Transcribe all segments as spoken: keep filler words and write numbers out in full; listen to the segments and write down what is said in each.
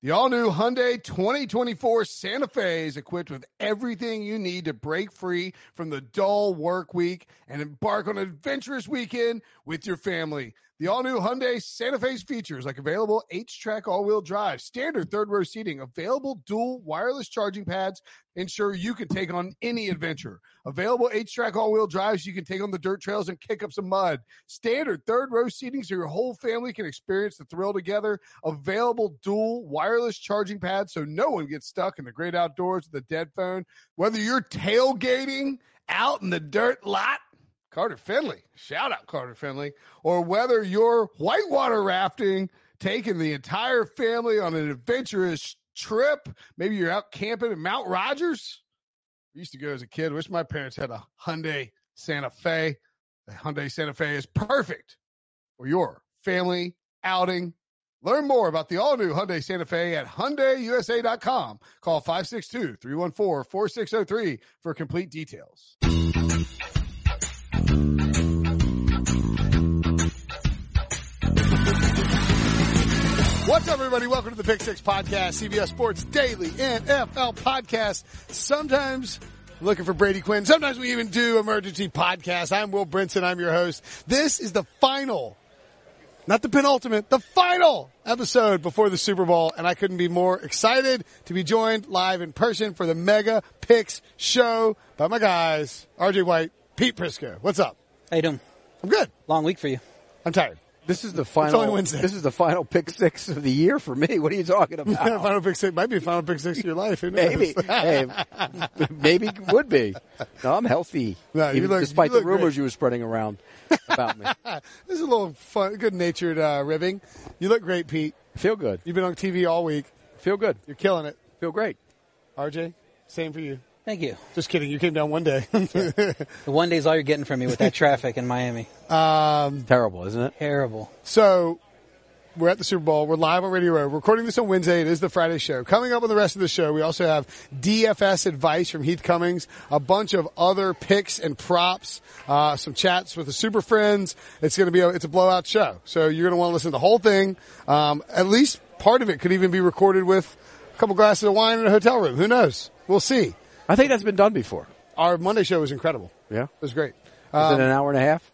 The all-new Hyundai twenty twenty-four Santa Fe is equipped with everything you need to break free from the dull work week and embark on an adventurous weekend with your family. The all-new Hyundai Santa Fe's features like available H-Track all-wheel drive, standard third-row seating, available dual wireless charging pads, ensure you can take on any adventure. Available H-Track all-wheel drives, you can take on the dirt trails and kick up some mud. Standard third-row seating so your whole family can experience the thrill together. Available dual wireless charging pads so no one gets stuck in the great outdoors with a dead phone. Whether you're tailgating out in the dirt lot, Carter Finley, shout out Carter Finley, or whether you're whitewater rafting, taking the entire family on an adventurous trip, maybe you're out camping in Mount Rogers. I used to go as a kid. Wish my parents had a Hyundai Santa Fe. The Hyundai Santa Fe is perfect for your family outing. Learn more about the all-new Hyundai Santa Fe at Hyundai U S A dot com. Call five six two, three one four, four six zero three for complete details. What's up, everybody? Welcome to the Pick Six Podcast, C B S Sports Daily N F L Podcast. Sometimes looking for Brady Quinn. Sometimes we even do emergency podcasts. I'm Will Brinson. I'm your host. This is the final, not the penultimate, the final episode before the Super Bowl, and I couldn't be more excited to be joined live in person for the Mega Picks show by my guys, R J White, Pete Prisco. What's up? How you doing? I'm good. Long week for you. I'm tired. This is the It's final. only Wednesday. This is the final pick six of the year for me. What are you talking about? Final pick six might be final pick six of your life. Who knows? Maybe, hey, maybe it would be. No, I'm healthy. No, you even look- despite you look the rumors great. you were spreading around about me. This is a little fun, good-natured uh, ribbing. You look great, Pete. Feel good. You've been on T V all week. Feel good. You're killing it. Feel great. R J, same for you. Thank you. Just kidding. You came down one day. The one day's all you're getting from me with that traffic in Miami. um, Terrible, isn't it? Terrible. so we're at the Super Bowl. We're live on Radio Row. We're recording this on Wednesday. It is the Friday show. Coming up on the rest of the show, we also have D F S advice from Heath Cummings, a bunch of other picks and props, uh, some chats with the Super Friends. It's going to be a, it's a blowout show. So you're going to want to listen to the whole thing. Um, at least part of it could even be recorded with a couple glasses of wine in a hotel room. Who knows? We'll see. I think that's been done before. Our Monday show was incredible. Yeah. It was great. Was Um, it an hour and a half?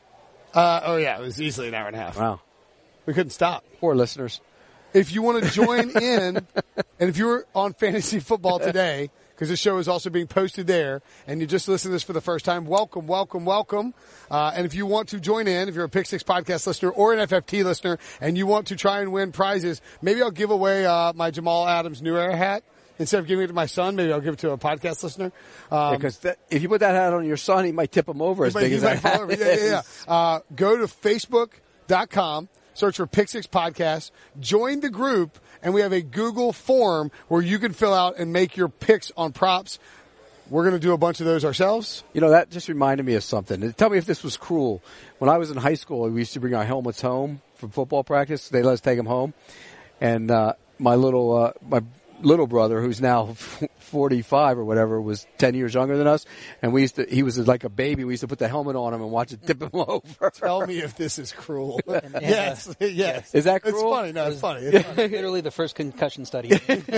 uh, oh yeah, it was easily an hour and a half. Wow. We couldn't stop. Poor listeners. If you want to join in, and if you're on Fantasy Football Today, because this show is also being posted there, and you just listened to this for the first time, welcome, welcome, welcome. Uh, and if you want to join in, if you're a Pick Six Podcast listener or an F F T listener, and you want to try and win prizes, maybe I'll give away uh, my Jamal Adams New Era hat. Instead of giving it to my son, maybe I'll give it to a podcast listener. Um, Because if you put that hat on your son, he might tip him over as might- big he as might that fall hat over. Yeah, yeah, yeah. is. Uh, go to facebook dot com, search for Pick Six Podcast, join the group, and we have a Google form where you can fill out and make your picks on props. We're going to do a bunch of those ourselves. You know, that just reminded me of something. Tell me if this was cruel. When I was in high school, we used to bring our helmets home from football practice. They let us take them home. And uh, my little uh, my little brother, who's now forty-five or whatever, was ten years younger than us. And we used to, he was like a baby. We used to put the helmet on him and watch it tip him over. Tell me if this is cruel. Yeah. Yes, yes. Is that It's cruel? funny. No, it's funny. It's funny. Literally the first concussion study.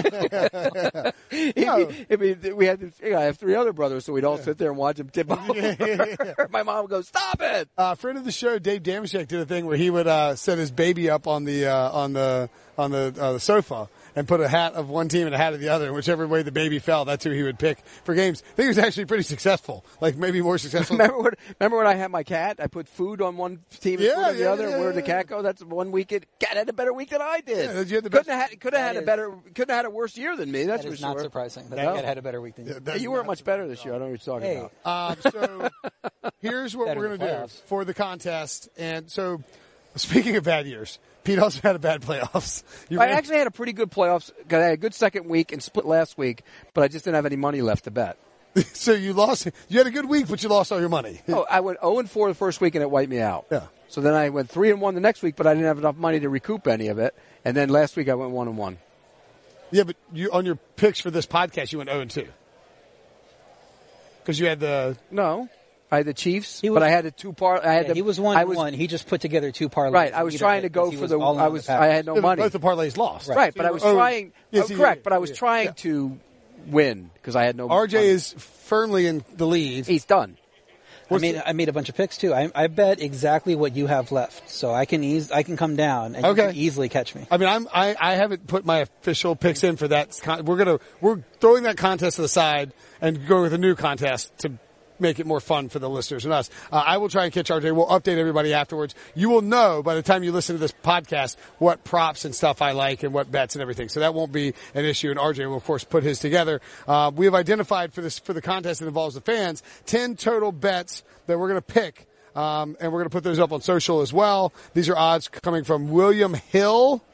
No. I mean, we had, to, you know, I have three other brothers, so we'd all sit there and watch him tip over. My mom would go, "Stop it!" Uh, friend of the show, Dave Damashek, did a thing where he would uh, set his baby up on the uh, on the on the, uh, the sofa and put a hat of one team and a hat of the other, and whichever way the baby fell, that's who he would pick for games. I think he was actually pretty successful, like maybe more successful. remember, when, remember when I had my cat? I put food on one team and Yeah, food on the yeah, other. yeah, and where did yeah, the cat go? That's one week. It cat had a better week than I did. Yeah, you had the couldn't best- have had, could have had That a is- better, couldn't have had a worse year than me. That's That for is sure. not surprising. That No. I had a better week than you. Yeah, that Hey, is you weren't not much better this year. I don't know what you're talking Hey. about. Um, so here's what Better we're going to than do playoffs. for the contest. And so, speaking of bad years, Pete also had a bad playoffs. You I ran- actually had a pretty good playoffs. 'Cause I had a good second week and split last week, but I just didn't have any money left to bet. so you lost. You had a good week, but you lost all your money. Oh, I went zero and four the first week and it wiped me out. Yeah. So then I went three and one the next week, but I didn't have enough money to recoup any of it. And then last week I went one and one. Yeah, but you on your picks for this podcast, you went zero and two because you had the. No, I had the Chiefs, He was- but I had the two par. I had Yeah, the, he was one I and was, one. He just put together two parlays. Right, I was Either trying to hit, go 'cause he for was the. all in I on was. the I Packers. had no Yeah, but money. both the parlays lost. Right, but I was Oh, trying. yes, oh, you correct, did. but I was Yeah. trying Yeah. to win because I had no. R J money. is firmly in the lead. He's done. I made I made a bunch of picks too. I, I bet exactly what you have left, so I can ease I can come down and Okay. you can easily catch me. I mean, I'm I, I haven't put my official picks in for that. Con- we're gonna we're throwing that contest to the side and go with a new contest to make it more fun for the listeners and us. Uh, I will try and catch R J. We'll update everybody afterwards. You will know by the time you listen to this podcast what props and stuff I like and what bets and everything. So that won't be an issue. And R J will of course put his together. Uh, we have identified for this for the contest that involves the fans ten total bets that we're going to pick. Um, and we're going to put those up on social as well. These are odds coming from William Hill.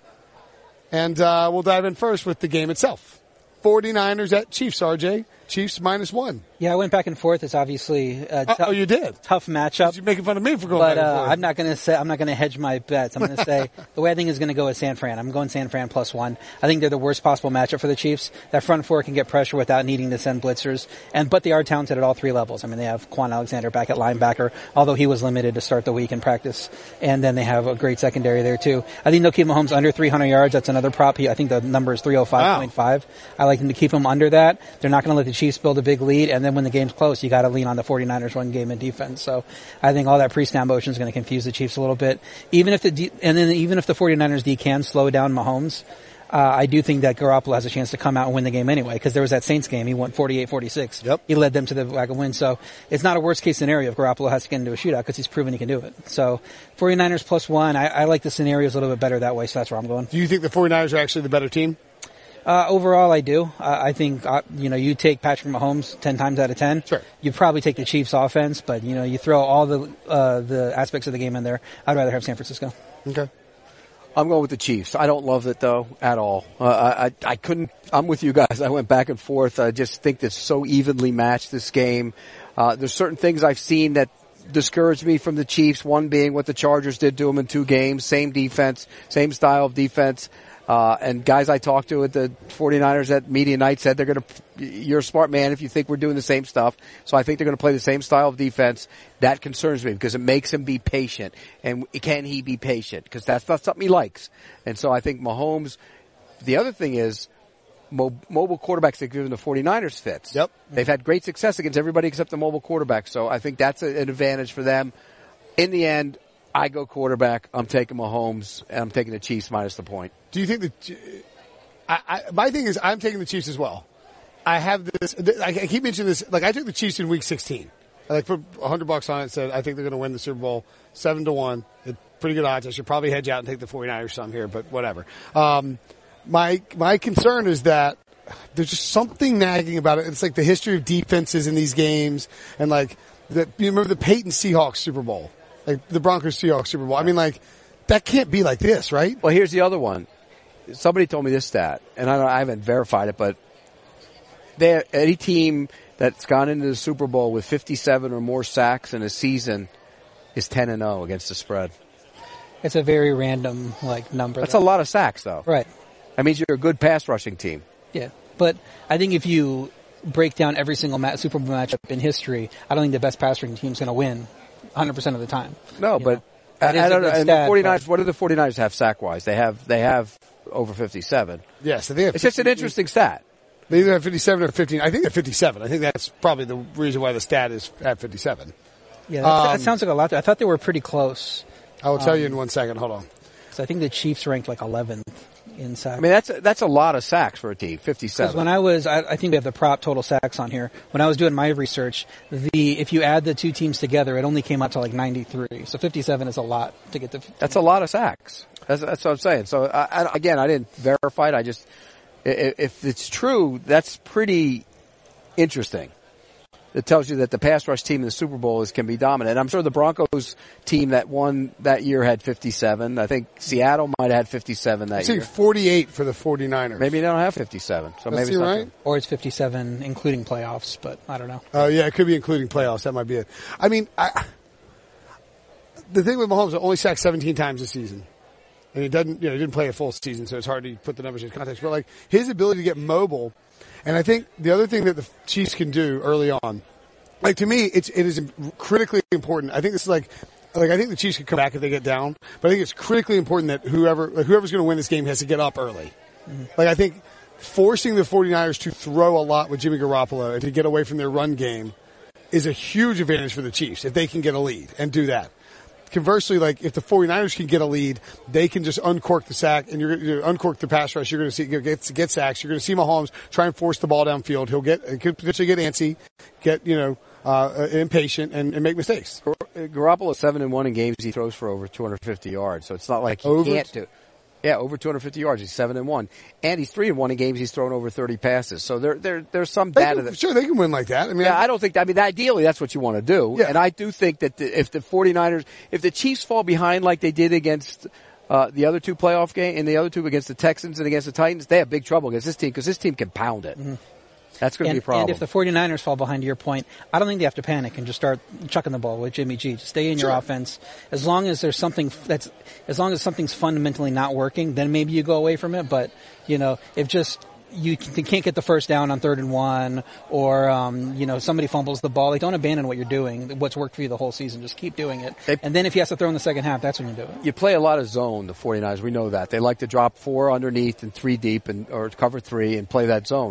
And uh, we'll dive in first with the game itself. forty-niners at Chiefs, R J. Chiefs minus one. Yeah, I went back and forth. It's obviously a Uh, tou- oh, you did? tough matchup. You're making fun of me for going But back and uh, forth. I'm not going to say I'm not going to hedge my bets. I'm going to say the way I think is going to go is San Fran. I'm going San Fran plus one. I think they're the worst possible matchup for the Chiefs. That front four can get pressure without needing to send blitzers, and but they are talented at all three levels. I mean, they have Quan Alexander back at linebacker, although he was limited to start the week in practice, and then they have a great secondary there too. I think they'll keep Mahomes under three hundred yards. That's another prop. He, I think the number is three oh five point five. I like them to keep him under that. They're not going to let the Chiefs build a big lead, and then when the game's close, you got to lean on the forty-niners run game and defense. So I think all that pre-snap motion is going to confuse the Chiefs a little bit. Even if the D, and then even if the forty-niners D can slow down Mahomes, uh, I do think that Garoppolo has a chance to come out and win the game anyway, because there was that Saints game. He won forty-eight forty-six. Yep. He led them to the back of win. So it's not a worst case scenario if Garoppolo has to get into a shootout because he's proven he can do it. So forty-niners plus one, I, I like the scenarios a little bit better that way, so that's where I'm going. Do you think the forty-niners are actually the better team? Uh, overall, I do. Uh, I think, uh, you know, you take Patrick Mahomes ten times out of ten. Sure. You probably take the Chiefs offense, but, you know, you throw all the, uh, the aspects of the game in there. I'd rather have San Francisco. Okay. I'm going with the Chiefs. I don't love it though at all. Uh, I, I I couldn't. I'm with you guys. I went back and forth. I just think it's so evenly matched this game. Uh, there's certain things I've seen that discouraged me from the Chiefs. One being what the Chargers did to them in two games. Same defense, same style of defense. Uh, and guys I talked to at the forty-niners at media night said they're going to, you're a smart man if you think we're doing the same stuff. So I think they're going to play the same style of defense. That concerns me because it makes him be patient. And can he be patient? Because that's not something he likes. And so I think Mahomes, the other thing is, mo- mobile quarterbacks they've given the forty-niners fits. Yep. They've had great success against everybody except the mobile quarterback. So I think that's a, an advantage for them. In the end, I go quarterback. I'm taking Mahomes, and I'm taking the Chiefs minus the point. Do you think that? I, I, my thing is, I'm taking the Chiefs as well. I have this. I keep mentioning this. Like I took the Chiefs in Week sixteen. I like put a hundred bucks on it. Said I think they're going to win the Super Bowl seven to one. Pretty good odds. I should probably hedge out and take the forty-niners some here, but whatever. Um, my my concern is that there's just something nagging about it. It's like the history of defenses in these games, and like the, you remember the Peyton Seahawks Super Bowl, like the Broncos Seahawks Super Bowl. I mean, like that can't be like this, right? Well, here's the other one. Somebody told me this stat, and I, don't, I haven't verified it, but they, any team that's gone into the Super Bowl with fifty-seven or more sacks in a season is ten and oh against the spread. It's a very random, like, number. That's a lot of sacks, though. Right. That means you're a good pass rushing team. Yeah. But I think if you break down every single ma- Super Bowl matchup in history, I don't think the best pass rushing team is going to win one hundred percent of the time. No, You but know? That is I, I a don't good know. And stat, the forty-niners, but- what do the forty-niners have sack-wise? They have, they have over fifty-seven. Yes, I think It's just an interesting stat. They either have fifty-seven or fifteen. I think they're fifty-seven. I think that's probably the reason why the stat is at fifty-seven. Yeah, that, Um, that sounds like a lot. I thought they were pretty close. I will tell Um, you in one second. Hold on. So I think the Chiefs ranked like eleventh in sacks. I mean, that's a, that's a lot of sacks for a team, Because fifty-seven. when I was, I, I think we have the prop total sacks on here. When I was doing my research, the if you add the two teams together, it only came out to like ninety-three. So fifty-seven is a lot to get to. That's a lot of sacks. That's, that's what I'm saying. So I, I, again, I didn't verify it. I just, i- if it's true, that's pretty interesting. It tells you that the pass rush team in the Super Bowl is can be dominant. I'm sure the Broncos team that won that year had fifty-seven. I think Seattle might have had fifty-seven that I see year. forty-eight for the forty-niners. Maybe they don't have fifty-seven. So Let's maybe see, it's not right? true. Or it's fifty-seven including playoffs, but I don't know. Oh, yeah, it could be including playoffs. That might be it. I mean, I, the thing with Mahomes, only sacked seventeen times this season. And he doesn't, you know, he didn't play a full season, so it's hard to put the numbers in context. But, like, his ability to get mobile, and I think the other thing that the Chiefs can do early on like to me, it's it is critically important. I think this is like. Like I think the Chiefs could come back if they get down, but I think it's critically important that whoever like whoever's going to win this game has to get up early. Mm-hmm. Like I think forcing the 49ers to throw a lot with Jimmy Garoppolo and to get away from their run game is a huge advantage for the Chiefs if they can get a lead and do that. Conversely, like if the 49ers can get a lead, they can just uncork the sack and you're going to uncork the pass rush. You're going to see get get sacks. You're going to see Mahomes try and force the ball downfield. He'll get could potentially get antsy, get you know. Uh, impatient and, and make mistakes. Garoppolo seven and one in games he throws for over two hundred fifty yards, so it's not like he over can't do. Yeah, over two hundred fifty yards. He's seven and one, and he's three and one in games he's thrown over thirty passes. So there, there, there's some they data can, that sure they can win like that. I mean, yeah, I, I don't think. I mean, ideally, that's what you want to do, yeah. and I do think that the, if the 49ers, if the Chiefs fall behind like they did against. Uh, the other two playoff game and the other two against the Texans and against the Titans, they have big trouble against this team because this team can pound it. Mm-hmm. That's going to be a problem. And if the 49ers fall behind, to your point, I don't think they have to panic and just start chucking the ball with Jimmy G. Just stay in sure. your offense. As long as there's something that's, as long as something's fundamentally not working, then maybe you go away from it. But, you know, if just, you can't get the first down on third and one or, um, you know, somebody fumbles the ball, like don't abandon what you're doing, what's worked for you the whole season. Just keep doing it. They, and then if he has to throw in the second half, that's when you do it. You play a lot of zone, the 49ers. We know that. They like to drop four underneath and three deep and, or cover three and play that zone.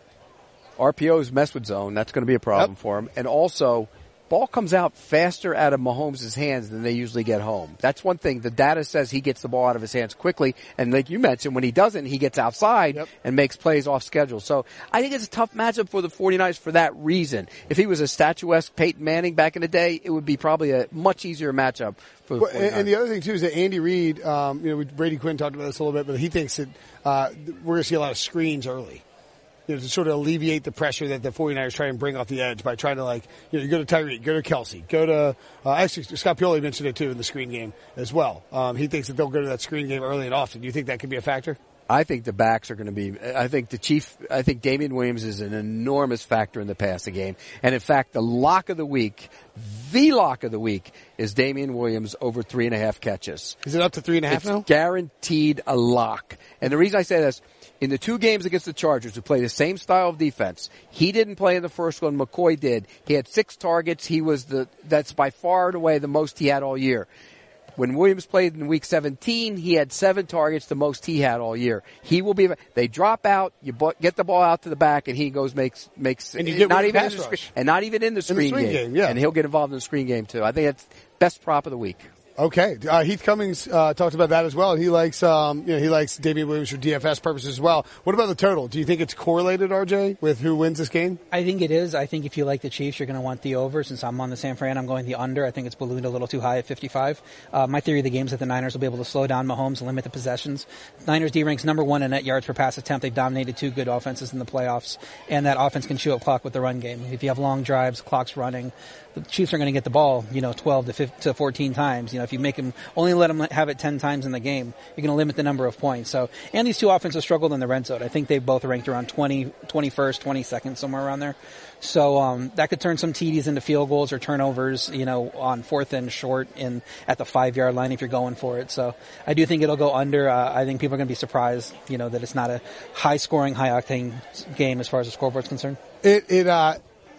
R P Os mess with zone. That's going to be a problem yep. for him. And also, ball comes out faster out of Mahomes' hands than they usually get home. That's one thing. The data says he gets the ball out of his hands quickly. And like you mentioned, when he doesn't, he gets outside yep. and makes plays off schedule. So I think it's a tough matchup for the 49ers for that reason. If he was a statuesque Peyton Manning back in the day, it would be probably a much easier matchup for the well, 49ers. And the other thing, too, is that Andy Reid, um, you know, Brady Quinn talked about this a little bit, but he thinks that uh, we're going to see a lot of screens early. You know, to sort of alleviate the pressure that the 49ers try and bring off the edge by trying to, like, you know, you go to Tyreek, go to Kelsey, go to, uh, actually, Scott Pioli mentioned it too in the screen game as well. Um, he thinks that they'll go to that screen game early and often. Do you think that could be a factor? I think the backs are going to be, I think the chief, I think Damian Williams is an enormous factor in the passing game. And in fact, the lock of the week, the lock of the week is Damian Williams over three and a half catches. Is it up to three and a half it's now? Guaranteed a lock. And the reason I say this, in the two games against the Chargers, who play the same style of defense, he didn't play in the first one. McCoy did. He had six targets. He was the, that's by far and away the most he had all year. When Williams played in week seventeen, he had seven targets, the most he had all year. He will be, they drop out, you get the ball out to the back, and he goes makes, makes, and you get not even in the screen, and not even in the screen, in the screen game. game. Yeah. And he'll get involved in the screen game too. I think that's best prop of the week. Okay, uh, Heath Cummings uh, talked about that as well. He likes, um, you know, he likes Damian Williams for D F S purposes as well. What about the total? Do you think it's correlated, R J, with who wins this game? I think it is. I think if you like the Chiefs, you're going to want the over. Since I'm on the San Fran, I'm going the under. I think it's ballooned a little too high at fifty-five. Uh, my theory of the game is that the Niners will be able to slow down Mahomes and limit the possessions. Niners D ranks number one in net yards per pass attempt. They've dominated two good offenses in the playoffs, and that offense can chew up clock with the run game. If you have long drives, clock's running, the Chiefs are going to get the ball, you know, twelve to fifteen, to fourteen times. You know, if you make them only let them have it ten times in the game, you're going to limit the number of points. So, and these two offenses struggled in the red zone. I think they've both ranked around twenty, twenty-first, twenty-second, somewhere around there. So, um, that could turn some T Ds into field goals or turnovers, you know, on fourth and short in at the five yard line if you're going for it. So, I do think it'll go under. Uh, I think people are going to be surprised, you know, that it's not a high scoring, high octane game as far as the scoreboard's concerned. It, it, uh,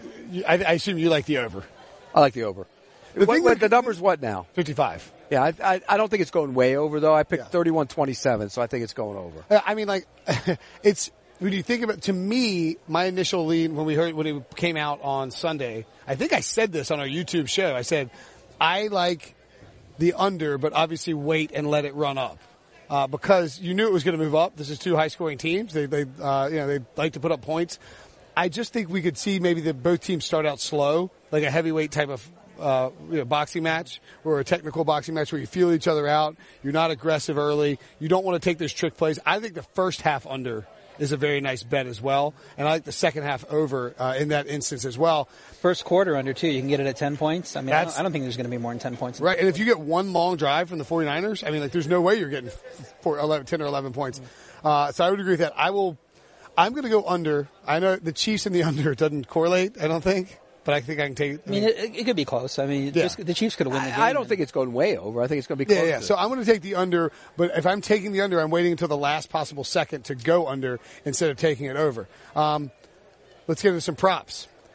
I, I assume you like the over. I like the over. The, what, thing what, the number's what now? fifty-five. Yeah, I, I, I don't think it's going way over, though. I picked yeah. thirty-one twenty-seven, so I think it's going over. I mean, like, it's, when you think about, to me, my initial lead when we heard, when it came out on Sunday, I think I said this on our YouTube show. I said, I like the under, but obviously wait and let it run up. Uh, because you knew it was going to move up. This is two high scoring teams. They, they, uh, you know, they like to put up points. I just think we could see maybe that both teams start out slow, like a heavyweight type of uh, you know, boxing match or a technical boxing match where you feel each other out. You're not aggressive early. You don't want to take those trick plays. I think the first half under is a very nice bet as well. And I like the second half over uh, in that instance as well. First quarter under, too. You can get it at ten points. I mean, I don't, I don't think there's going to be more than ten points. Right, and if you get one long drive from the 49ers, I mean, like, there's no way you're getting four, eleven, ten or eleven points. Uh, so I would agree with that. I will... I'm going to go under. I know the Chiefs and the under it doesn't correlate, I don't think, but I think I can take. I mean, I mean it, it could be close. I mean, yeah. just, the Chiefs could have won the game. I, I don't think it's going way over. I think it's going to be close. Yeah, yeah. To so I'm going to take the under, but if I'm taking the under, I'm waiting until the last possible second to go under instead of taking it over. Um, let's get into some props.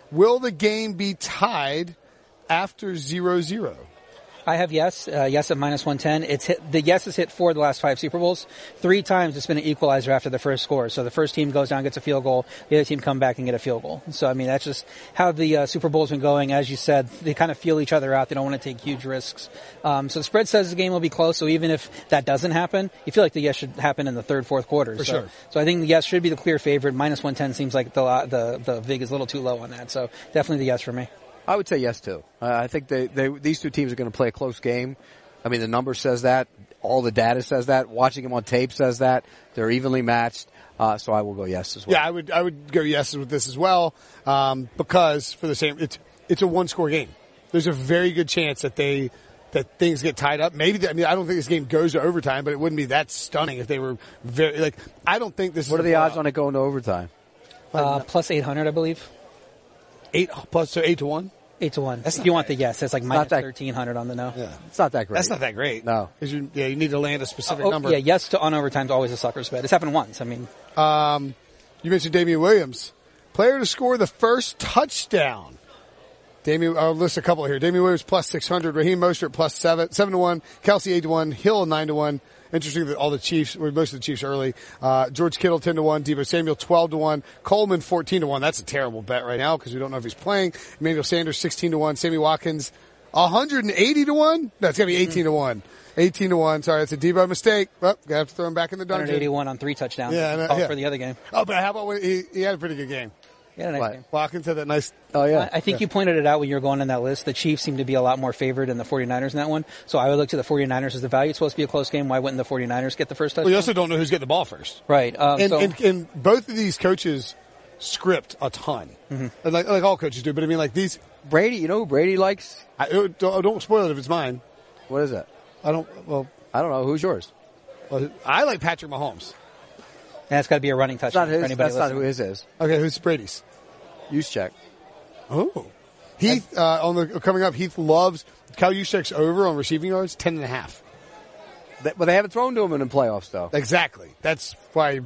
Will the game be tied after zero zero? I have yes. Uh, yes at minus one ten. It's hit, the yes is hit four of the last five Super Bowls. Three times it's been an equalizer after the first score. So the first team goes down, gets a field goal. The other team come back and get a field goal. So, I mean, that's just how the uh, Super Bowl's been going. As you said, they kind of feel each other out. They don't want to take huge risks. Um, so the spread says the game will be close. So even if that doesn't happen, you feel like the yes should happen in the third, fourth quarter. For so, sure. So I think the yes should be the clear favorite. minus one ten seems like the, the, the vig is a little too low on that. So definitely the yes for me. I would say yes too. Uh, I think they, they these two teams are going to play a close game. I mean, the number says that. All the data says that. Watching them on tape says that. They're evenly matched. Uh, so I will go yes as well. Yeah, I would I would go yes with this as well um, because for the same it's it's a one score game. There's a very good chance that they that things get tied up. Maybe I mean I don't think this game goes to overtime, but it wouldn't be that stunning if they were very like I don't think this. What is are the odds on it going to overtime? Uh, plus eight hundred, I believe. Eight plus so eight to one. Eight to one. That's if not you want bad. the yes, it's like minus that- thirteen hundred on the no. Yeah, It's not that great. that's not that great. No. 'Cause you, yeah, you need to land a specific Oh, number. yeah, yes to on overtime is always a sucker's bet. It's happened once. I mean, Um, you mentioned Damian Williams, player to score the first touchdown. Damian, I'll list a couple here. Damian Williams plus six hundred, Raheem Mostert plus seven, seven to one, Kelsey eight to one, Hill nine to one. Interesting that all the Chiefs, or most of the Chiefs early. Uh, George Kittle ten to one, Deebo Samuel twelve to one, Coleman fourteen to one. That's a terrible bet right now because we don't know if he's playing. Emmanuel Sanders sixteen to one, Sammy Watkins one hundred eighty to one. No, it's gonna be eighteen to one. eighteen to one. Sorry, it's a Deebo mistake. Well, gotta have to throw him back in the one dungeon. eighty-one on three touchdowns. Yeah, I know, Called yeah. for the other game. Oh, but how about when he, he had a pretty good game. Yeah, nice What? game. Watkins had that nice. Oh, yeah. I I think you pointed it out when you were going on that list. The Chiefs seem to be a lot more favored than the 49ers in that one. So I would look to the 49ers as the value. It's supposed to be a close game. Why wouldn't the 49ers get the first touchdown? Well, you also don't know who's getting the ball first. Right. Um, And, so, and, and both of these coaches script a ton. Mm-hmm. Like, like all coaches do. But I mean, like these. Brady, you know who Brady likes? I, don't, don't spoil it if it's mine. What is it? I don't. Well, I don't know. Who's yours? well I like Patrick Mahomes. that's got to be a running That's touchdown not for his. anybody That's not who listening. his is. Okay, who's Brady's? Use check. Oh, Heath uh, on the coming up. Heath loves Kyle Juszczyk's over on receiving yards ten and a half. But they haven't thrown to him in the playoffs, though. Exactly. That's why.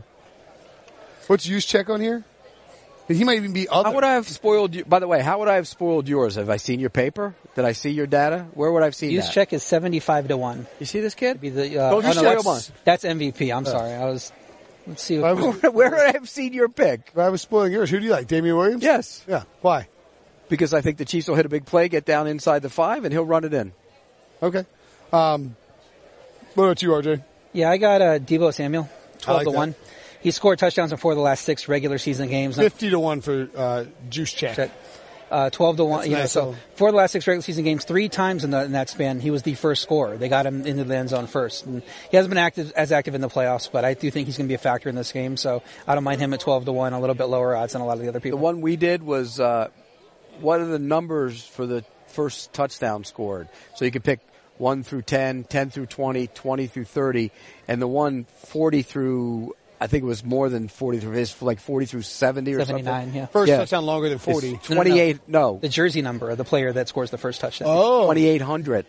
What's Juszczyk on here? He might even be other. How would I have spoiled you? By the way, how would I have spoiled yours? Have I seen your paper? Did I see your data? Where would I have seen Use that? check is seventy-five to one. You see this kid? Be the, uh, Don't you oh, no, spoil that's, mine. that's M V P. I'm sorry. I was. Let's see. I What, was, Where would I have seen your pick? I was spoiling yours. Who do you like? Damian Williams? Yes, Yeah. Why? because I think the Chiefs will hit a big play, get down inside the five, and he'll run it in. Okay. Um, what about you, R J? yeah, I got uh, Deebo Samuel, twelve like to that. one. He scored touchdowns in four of the last six regular season games. Fifty to one for uh, Juszczyk. Check. Uh, twelve to one. That's You know, nice. so four of the last six regular season games, three times in, the, in that span, he was the first scorer. They got him into the end zone first. And he hasn't been active as active in the playoffs, but I do think he's going to be a factor in this game. So I don't mind him at twelve to one, a little bit lower odds than a lot of the other The people. one we did was uh, what are the numbers for the first touchdown scored? So you could pick one through ten, ten through twenty, twenty through thirty, and the one forty through. I think it was more than forty through his, like forty through seventy or seventy-nine, something. yeah. First Yeah. touchdown longer than forty. It's twenty-eight. No, The jersey number of the player that scores the first touchdown. Oh. twenty-eight hundred.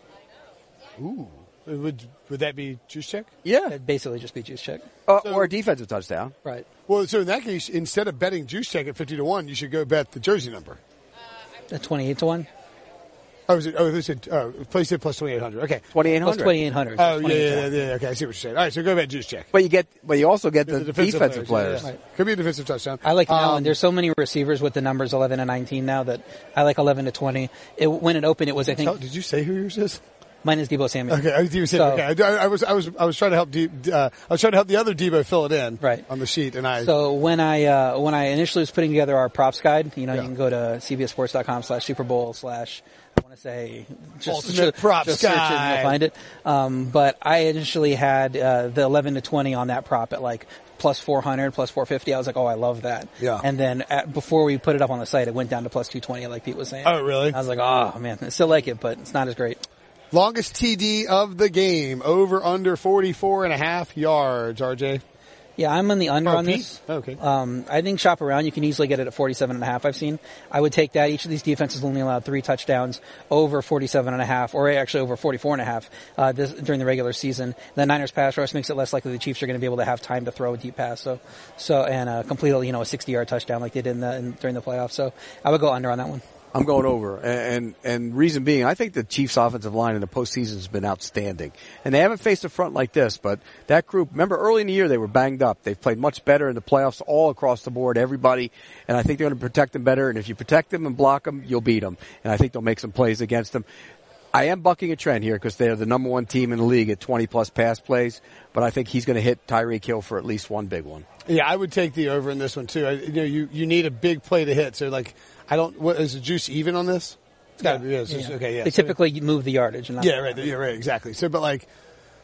Ooh. Would would that be Juszczyk? Yeah, That'd basically just be juice check. uh, So- or a defensive touchdown. Right. Well, so in that case, instead of betting Juszczyk at fifty to one, you should go bet the jersey number. At twenty-eight to one. Oh, is it? Oh, they said. Oh, place it plus twenty eight hundred. Okay. twenty-eight Plus hundred. twenty-eight hundred. Oh, yeah, yeah, yeah, yeah. Okay, I see what you're saying. All right, so go bet Juszczyk. But you get, but you also get the, The defensive, players. yeah, yeah. Could be a defensive touchdown. I like now, Um, and there's so many receivers with the numbers eleven and nineteen now that I like eleven to twenty. It, when it opened, it was, I tell- think, Did you say who yours is? mine is Deebo Samuel. Okay, I, you said, So- okay. I, I was, I was, I was trying to help. De, uh, I was trying to help the other Debo fill it in, Right. on the sheet, and I. So when I uh, when I initially was putting together our props guide, you know, Yeah. you can go to c b s sports dot com slash Super Bowl slash I want to say just, Ultimate Props just search it and Guide. you'll find it. Um, but I initially had uh, the eleven to twenty on that prop at like plus four hundred, plus four fifty. I was like, oh, I love that. Yeah. And then at, before we put it up on the site, it went down to plus two twenty, like Pete was saying. Oh, really? I was like, oh man, I still like it, but it's not as great. Longest T D of the game, over under forty-four and a half yards, R J. Yeah, I'm on the under Oh, on Pete? this. Oh, okay. Um, I think shop around. You can easily get it at forty-seven and a half. I've seen. I would take that. Each of these defenses only allowed three touchdowns over forty-seven and a half, or actually over forty-four and a half uh, this, during the regular season. The Niners pass rush makes it less likely the Chiefs are going to be able to have time to throw a deep pass. So, so and uh, complete, you know, a sixty-yard touchdown like they did in the, in, during the playoffs. So I would go under on that one. I'm going over, and, and and reason being, I think the Chiefs' offensive line in the postseason has been outstanding, and they haven't faced a front like this. But that group, remember, early in the year they were banged up. They've played much better in the playoffs, all across the board, everybody, and I think they're going to protect them better. And if you protect them and block them, you'll beat them. And I think they'll make some plays against them. I am bucking a trend here because they're the number one team in the league at twenty plus pass plays, but I think he's going to hit Tyreek Hill for at least one big one. Yeah, I would take the over in this one too. I, you know, you you need a big play to hit. So like, I don't. What is the juice even on this? It's got to be. Yeah, it's just- Yeah. Okay, yeah. They So- typically move the yardage. And not Yeah, right. Yeah, right. Exactly. So, but like,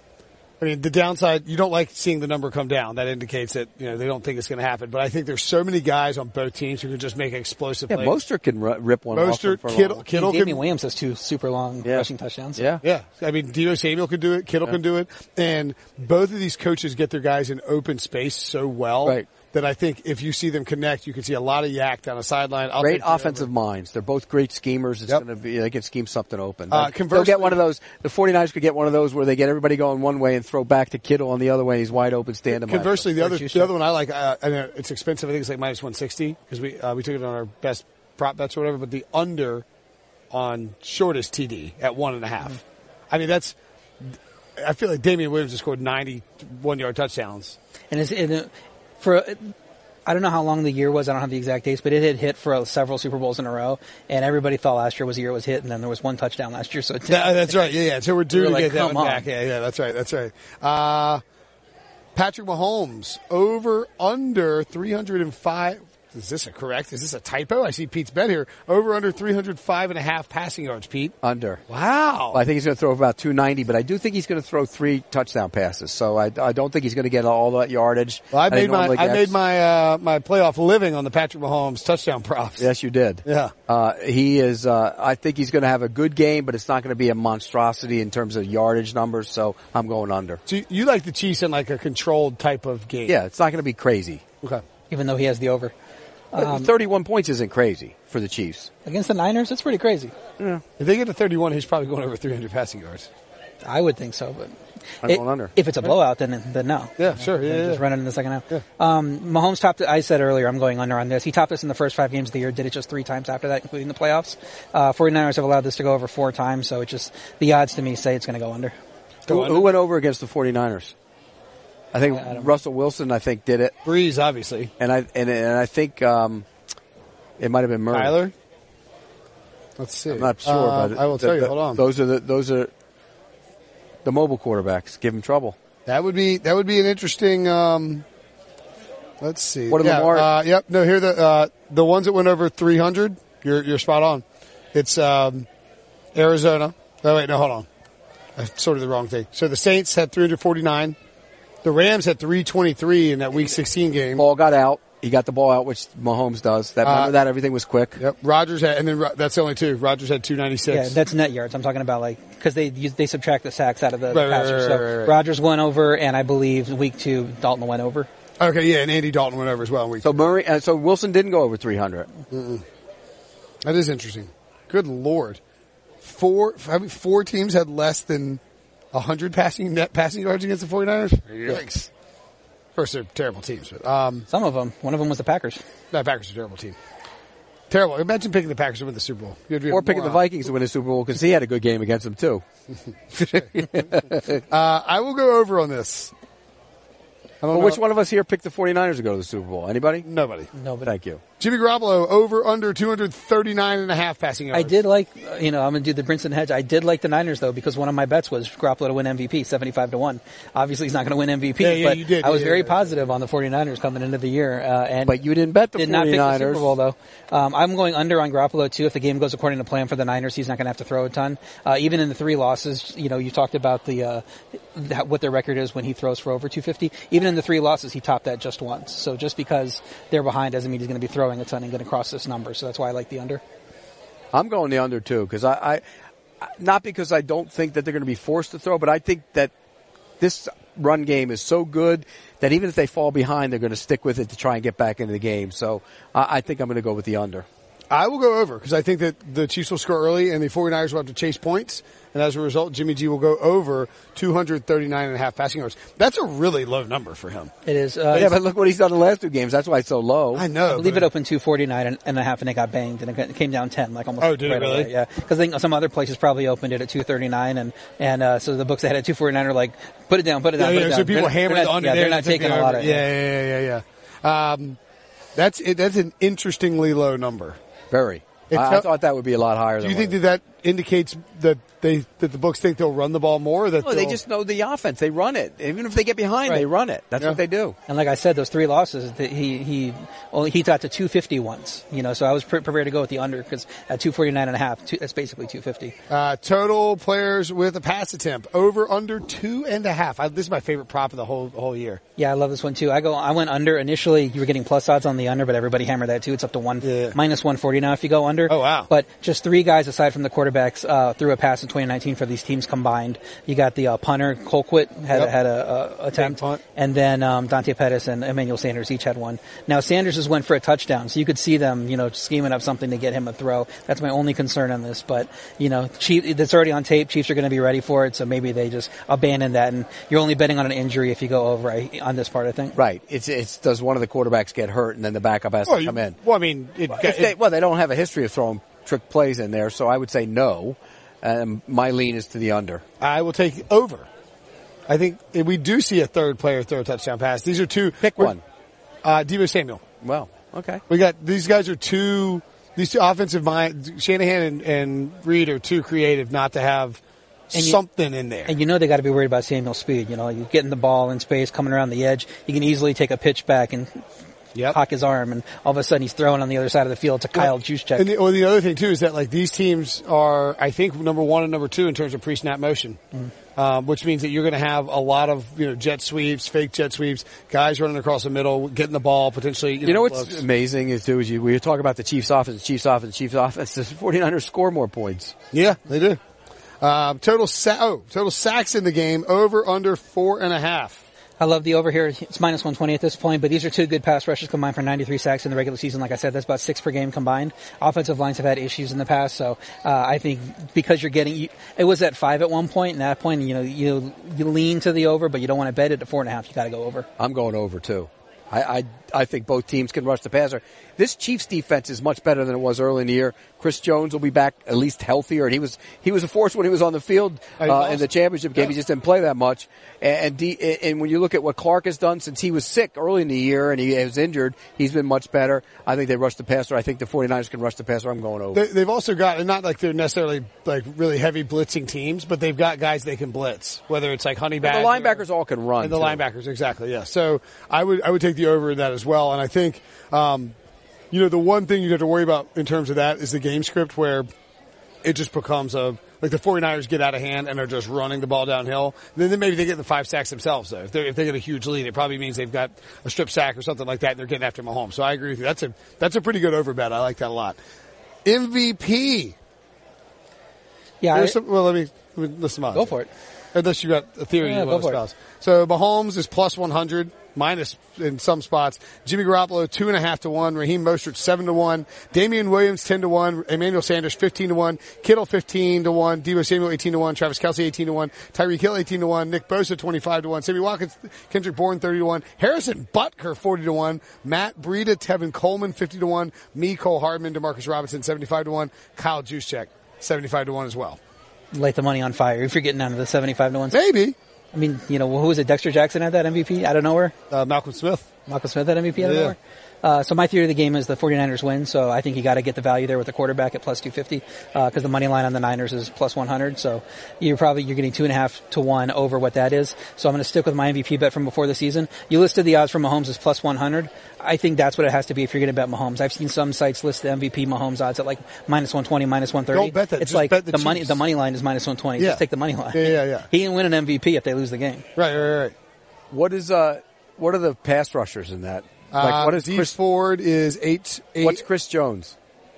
I mean, the downside, you don't like seeing the number come down. That indicates that, you know, they don't think it's going to happen. But I think there's so many guys on both teams who can just make explosive Yeah, plays. Mostert can r- rip one off. Mostert, for a Kittle, long- Kittle Damian can, Williams has two super long Yeah. rushing touchdowns. Yeah. yeah. I mean, Deebo Samuel could do it. Kittle can do it. And both of these coaches get their guys in open space so well Right. that I think if you see them connect, you can see a lot of yak down a sideline. I'll Great take the offensive over. minds. They're both great schemers. It's Yep. going to be, they can scheme something open. Uh, They'll conversely- get one of those, the 49ers could get one of those where they get everybody going one way and throw back to Kittle on the other way. He's wide open, stand him. Conversely, the Or other Schuster. the other one I like, uh, I know it's expensive. I think it's like minus one sixty because we uh, we took it on our best prop bets or whatever. But the under on shortest T D at one and a half. Mm-hmm. I mean, that's. I feel like Damian Williams has scored ninety-one yard touchdowns. And it's, it, for, I don't know how long the year was. I don't have the exact dates, but it had hit for several Super Bowls in a row. And everybody thought last year was the year it was hit, and then there was one touchdown last year. So it That- that's right. Yeah, yeah. So we're due We were to like, get that come one on. back. Yeah, yeah. That's right. That's right. Uh, Patrick Mahomes over under three hundred five. Is this a correct? Is this a typo? I see Pete's bet here. Over under three hundred five and a half passing yards, Pete. Under. Wow. I think he's going to throw about two ninety, but I do think he's going to throw three touchdown passes. So I, I don't think he's going to get all that yardage. Well, I that he made my normally I gets. made my uh, my playoff living on the Patrick Mahomes touchdown props. Yes, you did. Yeah. Uh, he is, uh, I think he's going to have a good game, but it's not going to be a monstrosity in terms of yardage numbers, so I'm going under. So you, you like the Chiefs in like a controlled type of game? Yeah, it's not going to be crazy. Okay. even though he has the over. Um, thirty-one points isn't crazy for the Chiefs. Against the Niners, it's pretty crazy. If they get to thirty-one, he's probably going over three hundred passing yards. I would think so, but I'm it- going under. if it's a blowout, then then no. Yeah, sure. Yeah, Then yeah, just yeah. run it in the second half. Yeah. Um, Mahomes topped it. I said earlier, I'm going under on this. He topped this in the first five games of the year, did it just three times after that, including the playoffs. Uh, 49ers have allowed this to go over four times, so it just, the odds to me say it's going to go under. Who, under. who went over against the 49ers? I think I don't- Russell Wilson, I think, did it. Breeze, obviously. And I and, and I think um, it might have been Murray. Tyler? Let's see. I'm not sure, Um, but I will the- tell you. the- Hold on. Those are the those are the mobile quarterbacks. Give him trouble. That would be that would be an interesting. Um, let's see. What are yeah, Lamar- Uh, yep. No, here the uh, the ones that went over three hundred. You're you're spot on. It's um, Arizona. Oh wait, no, hold on. I sorted the wrong thing. So the Saints had three hundred forty-nine. The Rams had three twenty-three in that Week sixteen game. Ball got out. He got the ball out, which Mahomes does. That remember Uh, that everything was quick. Yep. Rogers had, and then Ro- that's the only two. Rogers had two ninety-six. Yeah, that's net yards. I'm talking about like, because they use- they subtract the sacks out of the Right, right, passers. right, so right, right. Rodgers went over, and I believe week two, Dalton went over. Okay, yeah, and Andy Dalton went over as well in Week. So Murray, uh, so Wilson didn't go over three hundred. That is interesting. Good Lord. Four, I mean, four teams had less than one hundred passing net passing yards against the 49ers. Yikes. Of course, they're terrible teams. But, um, Some of them. One of them was the Packers. no, Packers are a terrible team. Terrible. Imagine picking the Packers to win the Super Bowl. You'd be a Or picking the moron. Vikings to win a Super Bowl because he had a good game against them too. Uh, I will go over on this. I don't Well, know. which one of us here picked the 49ers to go to the Super Bowl? Anybody? Nobody. No, but Thank you. Jimmy Garoppolo over under two thirty-nine and a half passing yards. I did like, uh, you know, I'm going to do the Brinson hedge. I did like the Niners, though, because one of my bets was Garoppolo to win M V P, seventy-five to one. Obviously, he's not going to win M V P, Yeah, yeah, but you did. I was Yeah, very yeah. positive on the 49ers coming into the year. Uh, and But you didn't bet the did not pick the 49ers. Super Bowl, though. Um, I'm going under on Garoppolo, too. If the game goes according to plan for the Niners, he's not going to have to throw a ton. Uh, even in the three losses, you know, you talked about the uh, that, what their record is when he throws for over two fifty. Even in the three losses, he topped that just once. So just because they're behind doesn't mean he's going to be throwing a ton and going to cross this number. So that's why I like the under. I'm going the under too because I, I, not because I don't think that they're going to be forced to throw, but I think that this run game is so good that even if they fall behind, they're going to stick with it to try and get back into the game. So uh, I think I'm going to go with the under. I will go over because I think that the Chiefs will score early and the 49ers will have to chase points. And as a result, Jimmy G will go over two thirty-nine and a half passing yards. That's a really low number for him. It is. Uh, yeah, but look what he's done the last two games. That's why it's so low. I know. I believe it opened two forty-nine and, and a half, and it got banged, and it came down ten, like almost. Oh, did right it really? Away. Yeah, because I think some other places probably opened it at two thirty-nine, and and uh, so the books that had at two forty-nine are like, put it down, put it down, Yeah, put yeah, it so down. people they're, hammer they're the not, under yeah, there. they're not taking a lot of. Yeah, yeah, yeah, yeah. yeah. Um, that's it, that's an interestingly low number. Very. It's I, how- I thought that would be a lot higher. Do than you think what that that indicates that they that the books think they'll run the ball more? Or that No, they they'll- just know the offense. They run it. Even if they get behind, Right. they run it. That's Yeah. what they do. And like I said, those three losses, that he he only he got to two fifty once. You know, so I was pre- prepared to go with the under because at two forty-nine and a half, two, that's basically two fifty. Uh, total players with a pass attempt over under two and a half. I, this is my favorite prop of the whole whole year. Yeah, I love this one too. I go, I went under initially. You were getting plus odds on the under, but everybody hammered that too. It's up to one Yeah. minus one forty now if you go under. Oh, wow. But just three guys aside from the quarterbacks uh, threw a pass in twenty nineteen for these teams combined. You got the uh, punter Colquitt had Yep. had a, a attempt, punt. and then um, Dante Pettis and Emmanuel Sanders each had one. Now Sanders just went for a touchdown, so you could see them, you know, scheming up something to get him a throw. That's my only concern on this. But you know, Chief, it's already on tape. Chiefs are going to be ready for it, so maybe they just abandon that. And you're only betting on an injury if you go over I- on this part, I think. Right. It's it's does one of the quarterbacks get hurt and then the backup has Well, to you- come in. well, I mean, it, If they, it, well, they don't have a history of throwing trick plays in there, so I would say no. Um, my lean is to the under. I will take over. I think if we do see a third player throw a touchdown pass. These are two. Pick we're- one. Uh, Deebo Samuel. Well, okay. We got these guys are two. These two offensive mind. Shanahan and, and Reed are too creative not to have And you- something in there. And you know they got to be worried about Samuel's speed. You know, you getting the ball in space, coming around the edge. You can easily take a pitch back and Yep. cock his arm, and all of a sudden he's throwing on the other side of the field to Kyle Juszczyk. And the, well, the other thing too is that like these teams are, I think, number one and number two in terms of pre-snap motion, Mm-hmm. um, which means that you're going to have a lot of you know jet sweeps, fake jet sweeps, guys running across the middle, getting the ball potentially. You, You know what's looks. amazing is too is you we talk about the Chiefs offense, Chiefs offense, Chiefs offense. The 49ers score more points. Yeah, they do. Um, total sa- oh, total sacks in the game over under four and a half. I love the over here. It's minus one twenty at this point, but these are two good pass rushes combined for ninety-three sacks in the regular season. Like I said, that's about six per game combined. Offensive lines have had issues in the past, so uh, I think because you're getting, you, it was at five at one point, and at that point, you know, you you lean to the over, but you don't want to bet it at four and a half. You got to go over. I'm going over too. I, I I think both teams can rush the passer. This Chiefs defense is much better than it was early in the year. Chris Jones will be back at least healthier, and he was he was a force when he was on the field uh, in the championship game. Yeah. He just didn't play that much. And and, D, and when you look at what Clark has done since he was sick early in the year and he was injured, he's been much better. I think they rush the passer. I think the 49ers can rush the passer. I'm going over. They, they've also got, and not like they're necessarily like really heavy blitzing teams, but they've got guys they can blitz. Whether it's like Honey And Badger, the linebackers all can run. and the too. linebackers exactly. Yeah. So I would I would take the over in that as well. And I think, um, you know, the one thing you have to worry about in terms of that is the game script where it just becomes a, like the 49ers get out of hand and are just running the ball downhill. Then, then maybe they get the five sacks themselves though. If they if they get a huge lead, it probably means they've got a strip sack or something like that and they're getting after Mahomes. So I agree with you. That's a, that's a pretty good over bet. I like that a lot. M V P. Yeah, I, There's some, well, let me, let me list them out. go for it. Unless you got a theory Yeah, you go want to for it. espouse. So Mahomes is plus one hundred, minus in some spots. Jimmy Garoppolo, two and a half to one. Raheem Mostert, seven to one. Damian Williams, ten to one. Emmanuel Sanders, fifteen to one. Kittle, fifteen to one. Deebo Samuel, eighteen to one. Travis Kelce, eighteen to one. Tyreek Hill, eighteen to one. Nick Bosa, twenty-five to one. Sammy Watkins, Kendrick Bourne, thirty to one. Harrison Butker, forty to one. Matt Breida, Tevin Coleman, fifty to one. Me, Cole Hardman, Demarcus Robinson, seventy-five to one. Kyle Juszczyk, seventy-five to one as well. Light the money on fire if you're getting down to the seventy-five to ones. Maybe. I mean, you know, who was it? Dexter Jackson had that M V P out of nowhere. Uh, Malcolm Smith. Malcolm Smith had M V P out of Yeah. nowhere. Uh, so my theory of the game is the 49ers win, so I think you got to get the value there with the quarterback at plus two fifty, uh, cause the money line on the Niners is plus one hundred, so you're probably, you're getting two and a half to one over what that is. So I'm gonna stick with my M V P bet from before the season. You listed the odds for Mahomes as plus one hundred. I think that's what it has to be if you're gonna bet Mahomes. I've seen some sites list the M V P Mahomes odds at like minus one twenty, minus one thirty. Don't bet that. It's Just like bet the the money, Chiefs. the money line is minus one twenty. Yeah. Just take the money line. Yeah, yeah, yeah. He can win an M V P if they lose the game. Right, right, right. What is uh? What are the pass rushers in that? Like Uh, what is Dee Chris? Ford is eight. eight What's Chris Jones?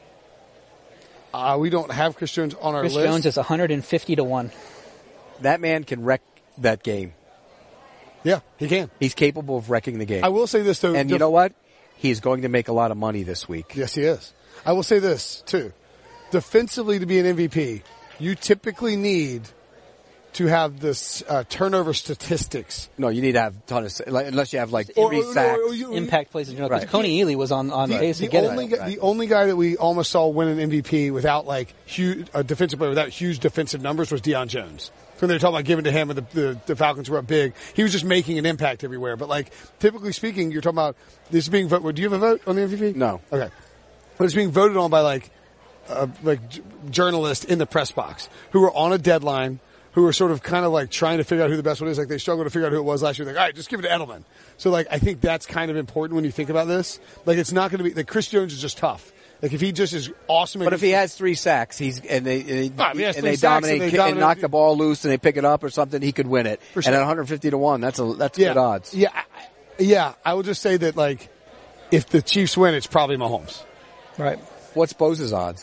uh, we don't have Chris Jones on our Chris list. Jones is one hundred fifty to one. That man can wreck that game. Yeah, he can. He's capable of wrecking the game. I will say this, though. And def- you know what? He's going to make a lot of money this week. Yes, he is. I will say this, too. Defensively, to be an M V P, you typically need to have this uh, turnover statistics. No, you need to have a ton of, like, unless you have like Or- three or- sacks. or you- Impact plays in general. Because Right. Coney Ely was on, on The, pace to the get only it. guy, the only guy that we almost saw win an M V P without like huge a defensive player without huge defensive numbers was Deion Jones. When they were talking about giving to him and the, the, the Falcons were up big, he was just making an impact everywhere. But like typically speaking, you're talking about this being voted. Do you have a vote on the M V P? No. Okay, but it's being voted on by like uh, like j- journalists in the press box who are on a deadline, who are sort of kind of like trying to figure out who the best one is. Like they struggled to figure out who it was last year. They're like, all right, just give it to Edelman. So like I think that's kind of important when you think about this. Like it's not going to be like Chris Jones is just tough. Like if he just is awesome. But if he has three sacks, he's and they and they, Ah, if he has and three they sacks dominate and they and, dominate- knock the ball loose and they pick it up or something, he could win it. For sure. And at one hundred fifty to one, that's a that's yeah, good odds. Yeah, I- yeah. I will just say that like if the Chiefs win, it's probably Mahomes. Right. What's Bose's odds?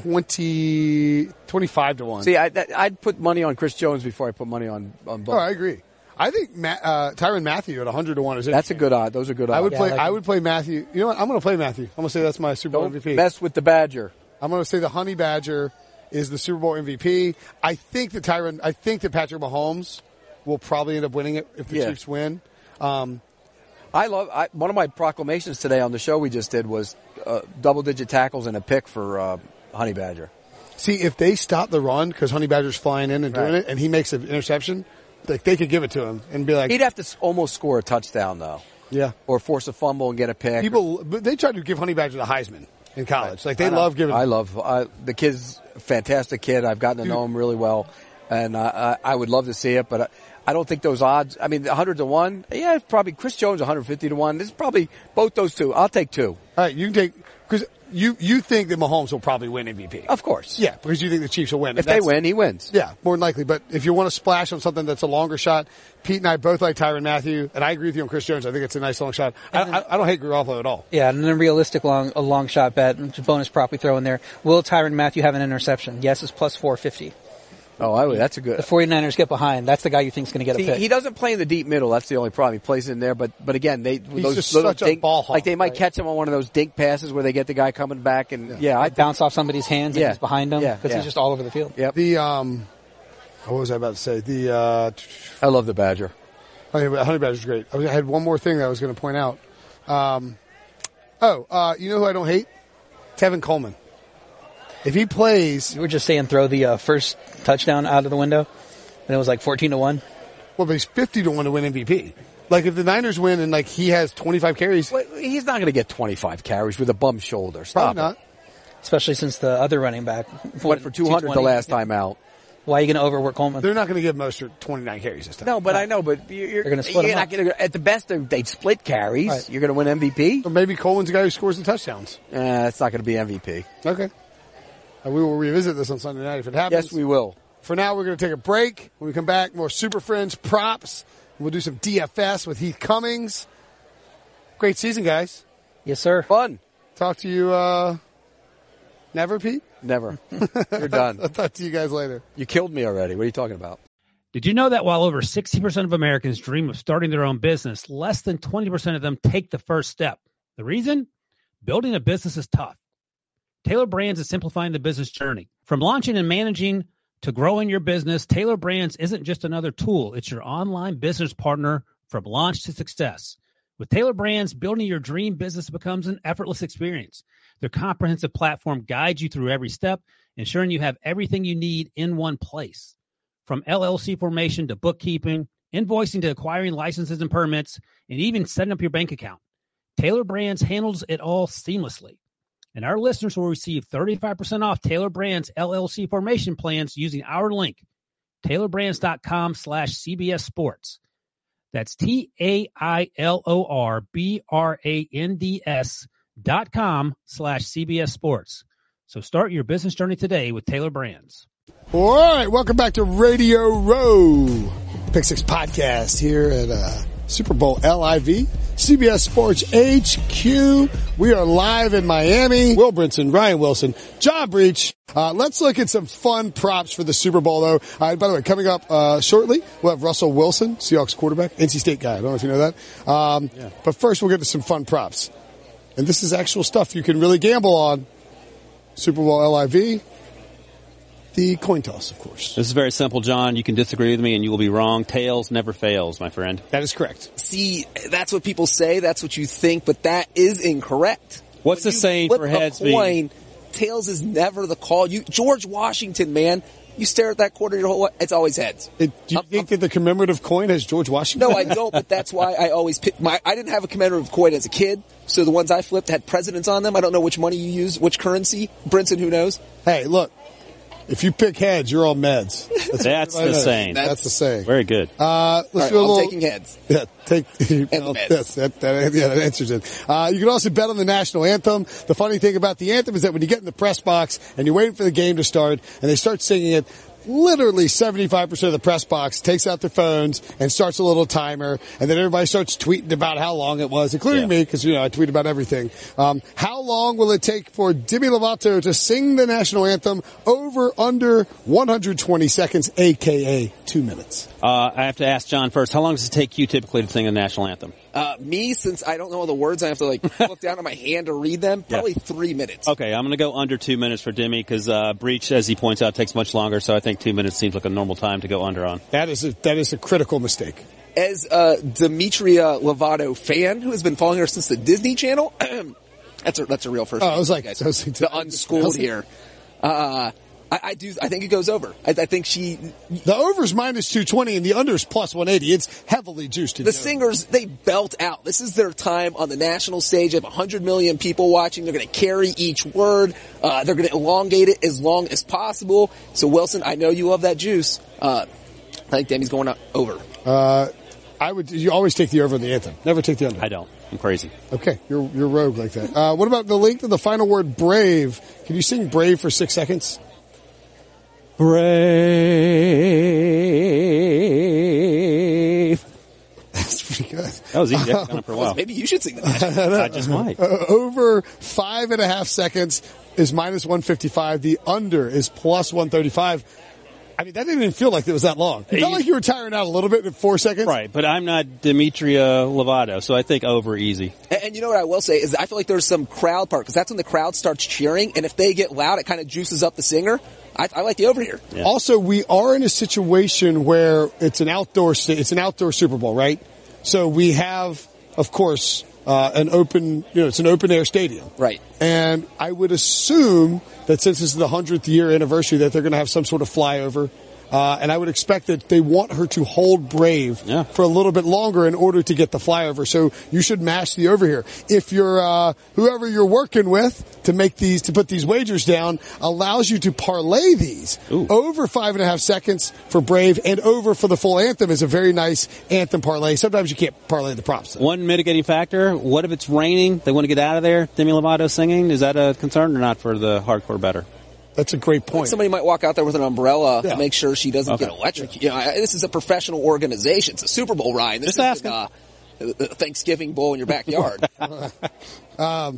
twenty, twenty-five to one. See, I, that, I'd put money on Chris Jones before I put money on on Bose. Oh, I agree. I think Ma- uh, Tyrann Mathieu at one hundred to one is That's a good odd. Those are good odds. I would Yeah, play. I like I him. would play Matthew. You know what? I'm going to play Matthew. I'm going to say that's my Super Bowl Don't M V P. mess with the Badger. I'm going to say the Honey Badger is the Super Bowl M V P. I think that Tyrann. I think that Patrick Mahomes will probably end up winning it if the Yeah. Chiefs win. Um, I love I, one of my proclamations today on the show we just did was uh, double digit tackles and a pick for uh, Honey Badger. see if they stop the run because Honey Badger's flying in and doing Right. it, and he makes an interception, like they could give it to him and be like, He'd have to s- almost score a touchdown though, yeah. or force a fumble and get a pick. People, but they tried to give Honey Badger the Heisman in college. Like they I know. love giving. I love I, the kid's a fantastic kid. I've gotten to know him really well, and uh, I, I would love to see it, but. I, I don't think those odds. I mean, one hundred to one. Yeah, it's probably Chris Jones one hundred fifty to one. This is probably both those two. I'll take two. All right, you can take because you you think that Mahomes will probably win M V P. Of course. Yeah, because you think the Chiefs will win. If they That's- win, he wins. yeah, more than likely. But if you want to splash on something that's a longer shot, Pete and I both like Tyrann Mathieu, and I agree with you on Chris Jones. I think it's a nice long shot. I, I, I don't hate Garoppolo at all. Yeah, and then a realistic long, a long shot bet, bonus prop we throw in there. Will Tyrann Mathieu have an interception? Yes, it's plus four fifty. Oh, I would. That's a good. The 49ers get behind. That's the guy you think is going to get a See, pick. he doesn't play in the deep middle. That's the only problem. He plays in there, but but again, they those just little such a dink, ball hawk, like they might right? catch him on one of those dink passes where they get the guy coming back, and yeah, I I bounce off somebody's hands and Yeah. he's behind them Yeah, because yeah. he's just all over the field. Yep. The um, what was I about to say? The uh, I love the Badger. okay, but Honey Badger's great. I was- I had one more thing that I was going to point out. Um, oh, uh, you know who I don't hate? Tevin Coleman. If he plays, You were just saying throw the uh, first touchdown out of the window, and it was like fourteen to one. well, but he's fifty to one to win M V P. Like if the Niners win and like he has twenty-five carries, Well, he's not going to get twenty-five carries with a bum shoulder. Stop probably not. Especially since the other running back it. Went for two hundred the last time out. Why are you going to overwork Coleman? They're not going to give Mostert twenty-nine carries this time. No, but I know, but you're, you're gonna split you're him not up. going to. At the best, they're- they'd split carries. Right. You're going to win M V P. Or maybe Coleman's the guy who scores the touchdowns. Uh, that's not going to be M V P. Okay. And we will revisit this on Sunday night if it happens. Yes, we will. For now, we're going to take a break. When we come back, more Super Friends props. We'll do some D F S with Heath Cummings. Great season, guys. Yes, sir. Fun. Talk to you, uh, never, Pete? Never. You're done. I'll talk to you guys later. You killed me already. What are you talking about? Did you know that while over sixty percent of Americans dream of starting their own business, less than twenty percent of them take the first step? The reason? Building a business is tough. Taylor Brands is simplifying the business journey. From launching and managing to growing your business, Taylor Brands isn't just another tool. It's your online business partner from launch to success. With Taylor Brands, building your dream business becomes an effortless experience. Their comprehensive platform guides you through every step, ensuring you have everything you need in one place. From L L C formation to bookkeeping, invoicing to acquiring licenses and permits, and even setting up your bank account, Taylor Brands handles it all seamlessly. And our listeners will receive thirty-five percent off Taylor Brands L L C formation plans using our link, taylorbrands.com slash CBS Sports. That's T-A-I-L-O-R-B-R-A-N-D-S dot com slash CBS Sports. So start your business journey today with Taylor Brands. All right, welcome back to Radio Row, Pick Six Podcast here at uh, Super Bowl Live, C B S Sports H Q. We are live in Miami. Will Brinson, Ryan Wilson, John Breach. Uh, let's look at some fun props for the Super Bowl, though. Uh, by the way, coming up uh, shortly, we'll have Russell Wilson, Seahawks quarterback, N C State guy. I don't know if you know that. Um, yeah. But first, we'll get to some fun props. And this is actual stuff you can really gamble on. Super Bowl Live. The coin toss, of course. This is very simple, John. You can disagree with me and you will be wrong. Tails never fails, my friend. That is correct. See, that's what people say. That's what you think, but that is incorrect. What's when the saying for heads being? Coin, tails is never the call. You, George Washington, man. You stare at that quarter your whole life, it's always heads. It, do you um, think um, that the commemorative coin has George Washington? No, I don't, but that's why I always pick my, I didn't have a commemorative coin as a kid, so the ones I flipped had presidents on them. I don't know which money you use, which currency. Brinson, who knows? Hey, look. If you pick heads, you're on meds. That's, That's the saying. That's, That's the saying. Very good. Uh, let's right, do a I'm little, taking heads. Yeah, take. And well, the meds. That's, that, that, yeah, that answers it. Uh, you can also bet on the national anthem. The funny thing about the anthem is that when you get in the press box and you're waiting for the game to start and they start singing it, literally seventy-five percent of the press box takes out their phones and starts a little timer, and then everybody starts tweeting about how long it was, including yeah. me, because, you know, I tweet about everything. Um, how long will it take for Demi Lovato to sing the national anthem? Over, under one hundred twenty seconds, a k a two minutes. Uh, I have to ask John first. How long does it take you typically to sing the national anthem? Uh, me, since I don't know all the words, I have to, like, look down at my hand to read them. Probably yeah. three minutes. Okay, I'm going to go under two minutes for Demi because uh, Breach, as he points out, takes much longer. So I think two minutes seems like a normal time to go under on. That is a, that is a critical mistake. As a Demetria Lovato fan who has been following her since the Disney Channel, that's a that's a real first. Oh, I was like, guys. I was like the unschooled here. Uh, I, I do. I think it goes over. I, I think she. The over's minus two twenty and the under's plus one eighty. It's heavily juiced. The, the singers, they belt out. This is their time on the national stage. They have one hundred million people watching. They're going to carry each word. Uh, they're going to elongate it as long as possible. So Wilson, I know you love that juice. Uh, I think Demi's going over. Uh, I would. You always take the over in the anthem. Never take the under. I don't. I'm crazy. Okay, you're you're rogue like that. Uh, what about the length of the final word brave? Can you sing brave for six seconds? Brave. That's pretty good. That was easy. I've done it for a while. Maybe you should sing that. I just might. Uh, over five and a half seconds is minus one fifty-five. The under is plus one thirty-five. I mean, that didn't even feel like it was that long. It felt like you were tiring out a little bit in four seconds. Right, but I'm not Demetria Lovato, so I think over easy. And, and you know what I will say is I feel like there's some crowd part, because that's when the crowd starts cheering, and if they get loud, it kind of juices up the singer. I, I like the over here. Yeah. Also, we are in a situation where it's an outdoor sta- it's an outdoor Super Bowl, right? So we have, of course, uh, an open, you know, it's an open air stadium. Right. And I would assume that since this is the hundredth year anniversary that they're going to have some sort of flyover. Uh, and I would expect that they want her to hold brave yeah. for a little bit longer in order to get the flyover. So you should mash the over here. If you're, uh, whoever you're working with to make these, to put these wagers down allows you to parlay these. Ooh. Over five and a half seconds for brave and over for the full anthem is a very nice anthem parlay. Sometimes you can't parlay the props. Though. One mitigating factor, what if it's raining? They want to get out of there. Demi Lovato singing. Is that a concern or not for the hardcore bettor? That's a great point. Somebody might walk out there with an umbrella yeah. to make sure she doesn't okay. get electrocuted. You know, I, this is a professional organization. It's a Super Bowl, Ryan. This Just isn't uh, a Thanksgiving bowl in your backyard. um,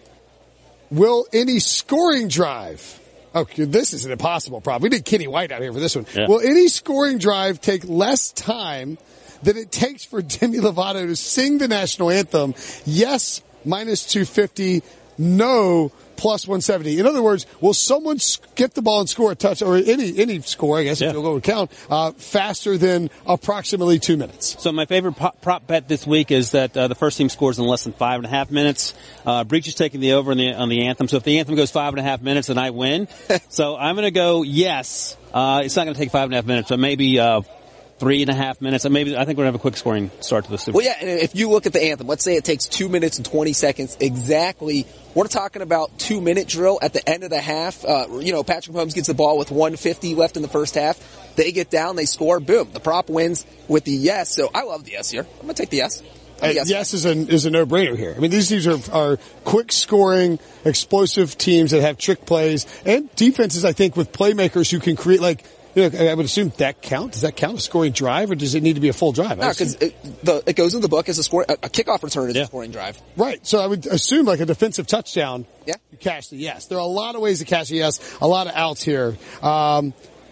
will any scoring drive... Okay, this is an impossible problem. We need Kenny White out here for this one. Yeah. Will any scoring drive take less time than it takes for Demi Lovato to sing the national anthem? Yes, minus two fifty. No, plus one seventy. In other words, will someone get the ball and score a touch, or any any score, I guess, yeah. if you'll go with count, uh, faster than approximately two minutes? So my favorite prop, prop bet this week is that uh, the first team scores in less than five and a half minutes. Uh, Breach is taking the over on the, on the anthem. So if the anthem goes five and a half minutes, then I win. So I'm going to go yes. Uh, it's not going to take five and a half minutes, but maybe uh, three and a half minutes. And maybe I think we're going to have a quick scoring start to the Super Bowl. Well, yeah, and if you look at the anthem, let's say it takes two minutes and twenty seconds exactly. We're talking about two-minute drill at the end of the half. Uh, you know, Patrick Mahomes gets the ball with one fifty left in the first half. They get down, they score, boom. The prop wins with the yes. So I love the yes here. I'm going to take the yes. Uh, yes, yes is a, is a no-brainer here. I mean, these teams are, are quick-scoring, explosive teams that have trick plays, and defenses, I think, with playmakers who can create, like, You know, I would assume that count. Does that count a scoring drive, or does it need to be a full drive? No, because it, it goes in the book as a score. A, a kickoff return is yeah. a scoring drive. Right. So I would assume like a defensive touchdown. Yeah. You cash the yes. There are a lot of ways to cash a yes. A lot of outs here. Um,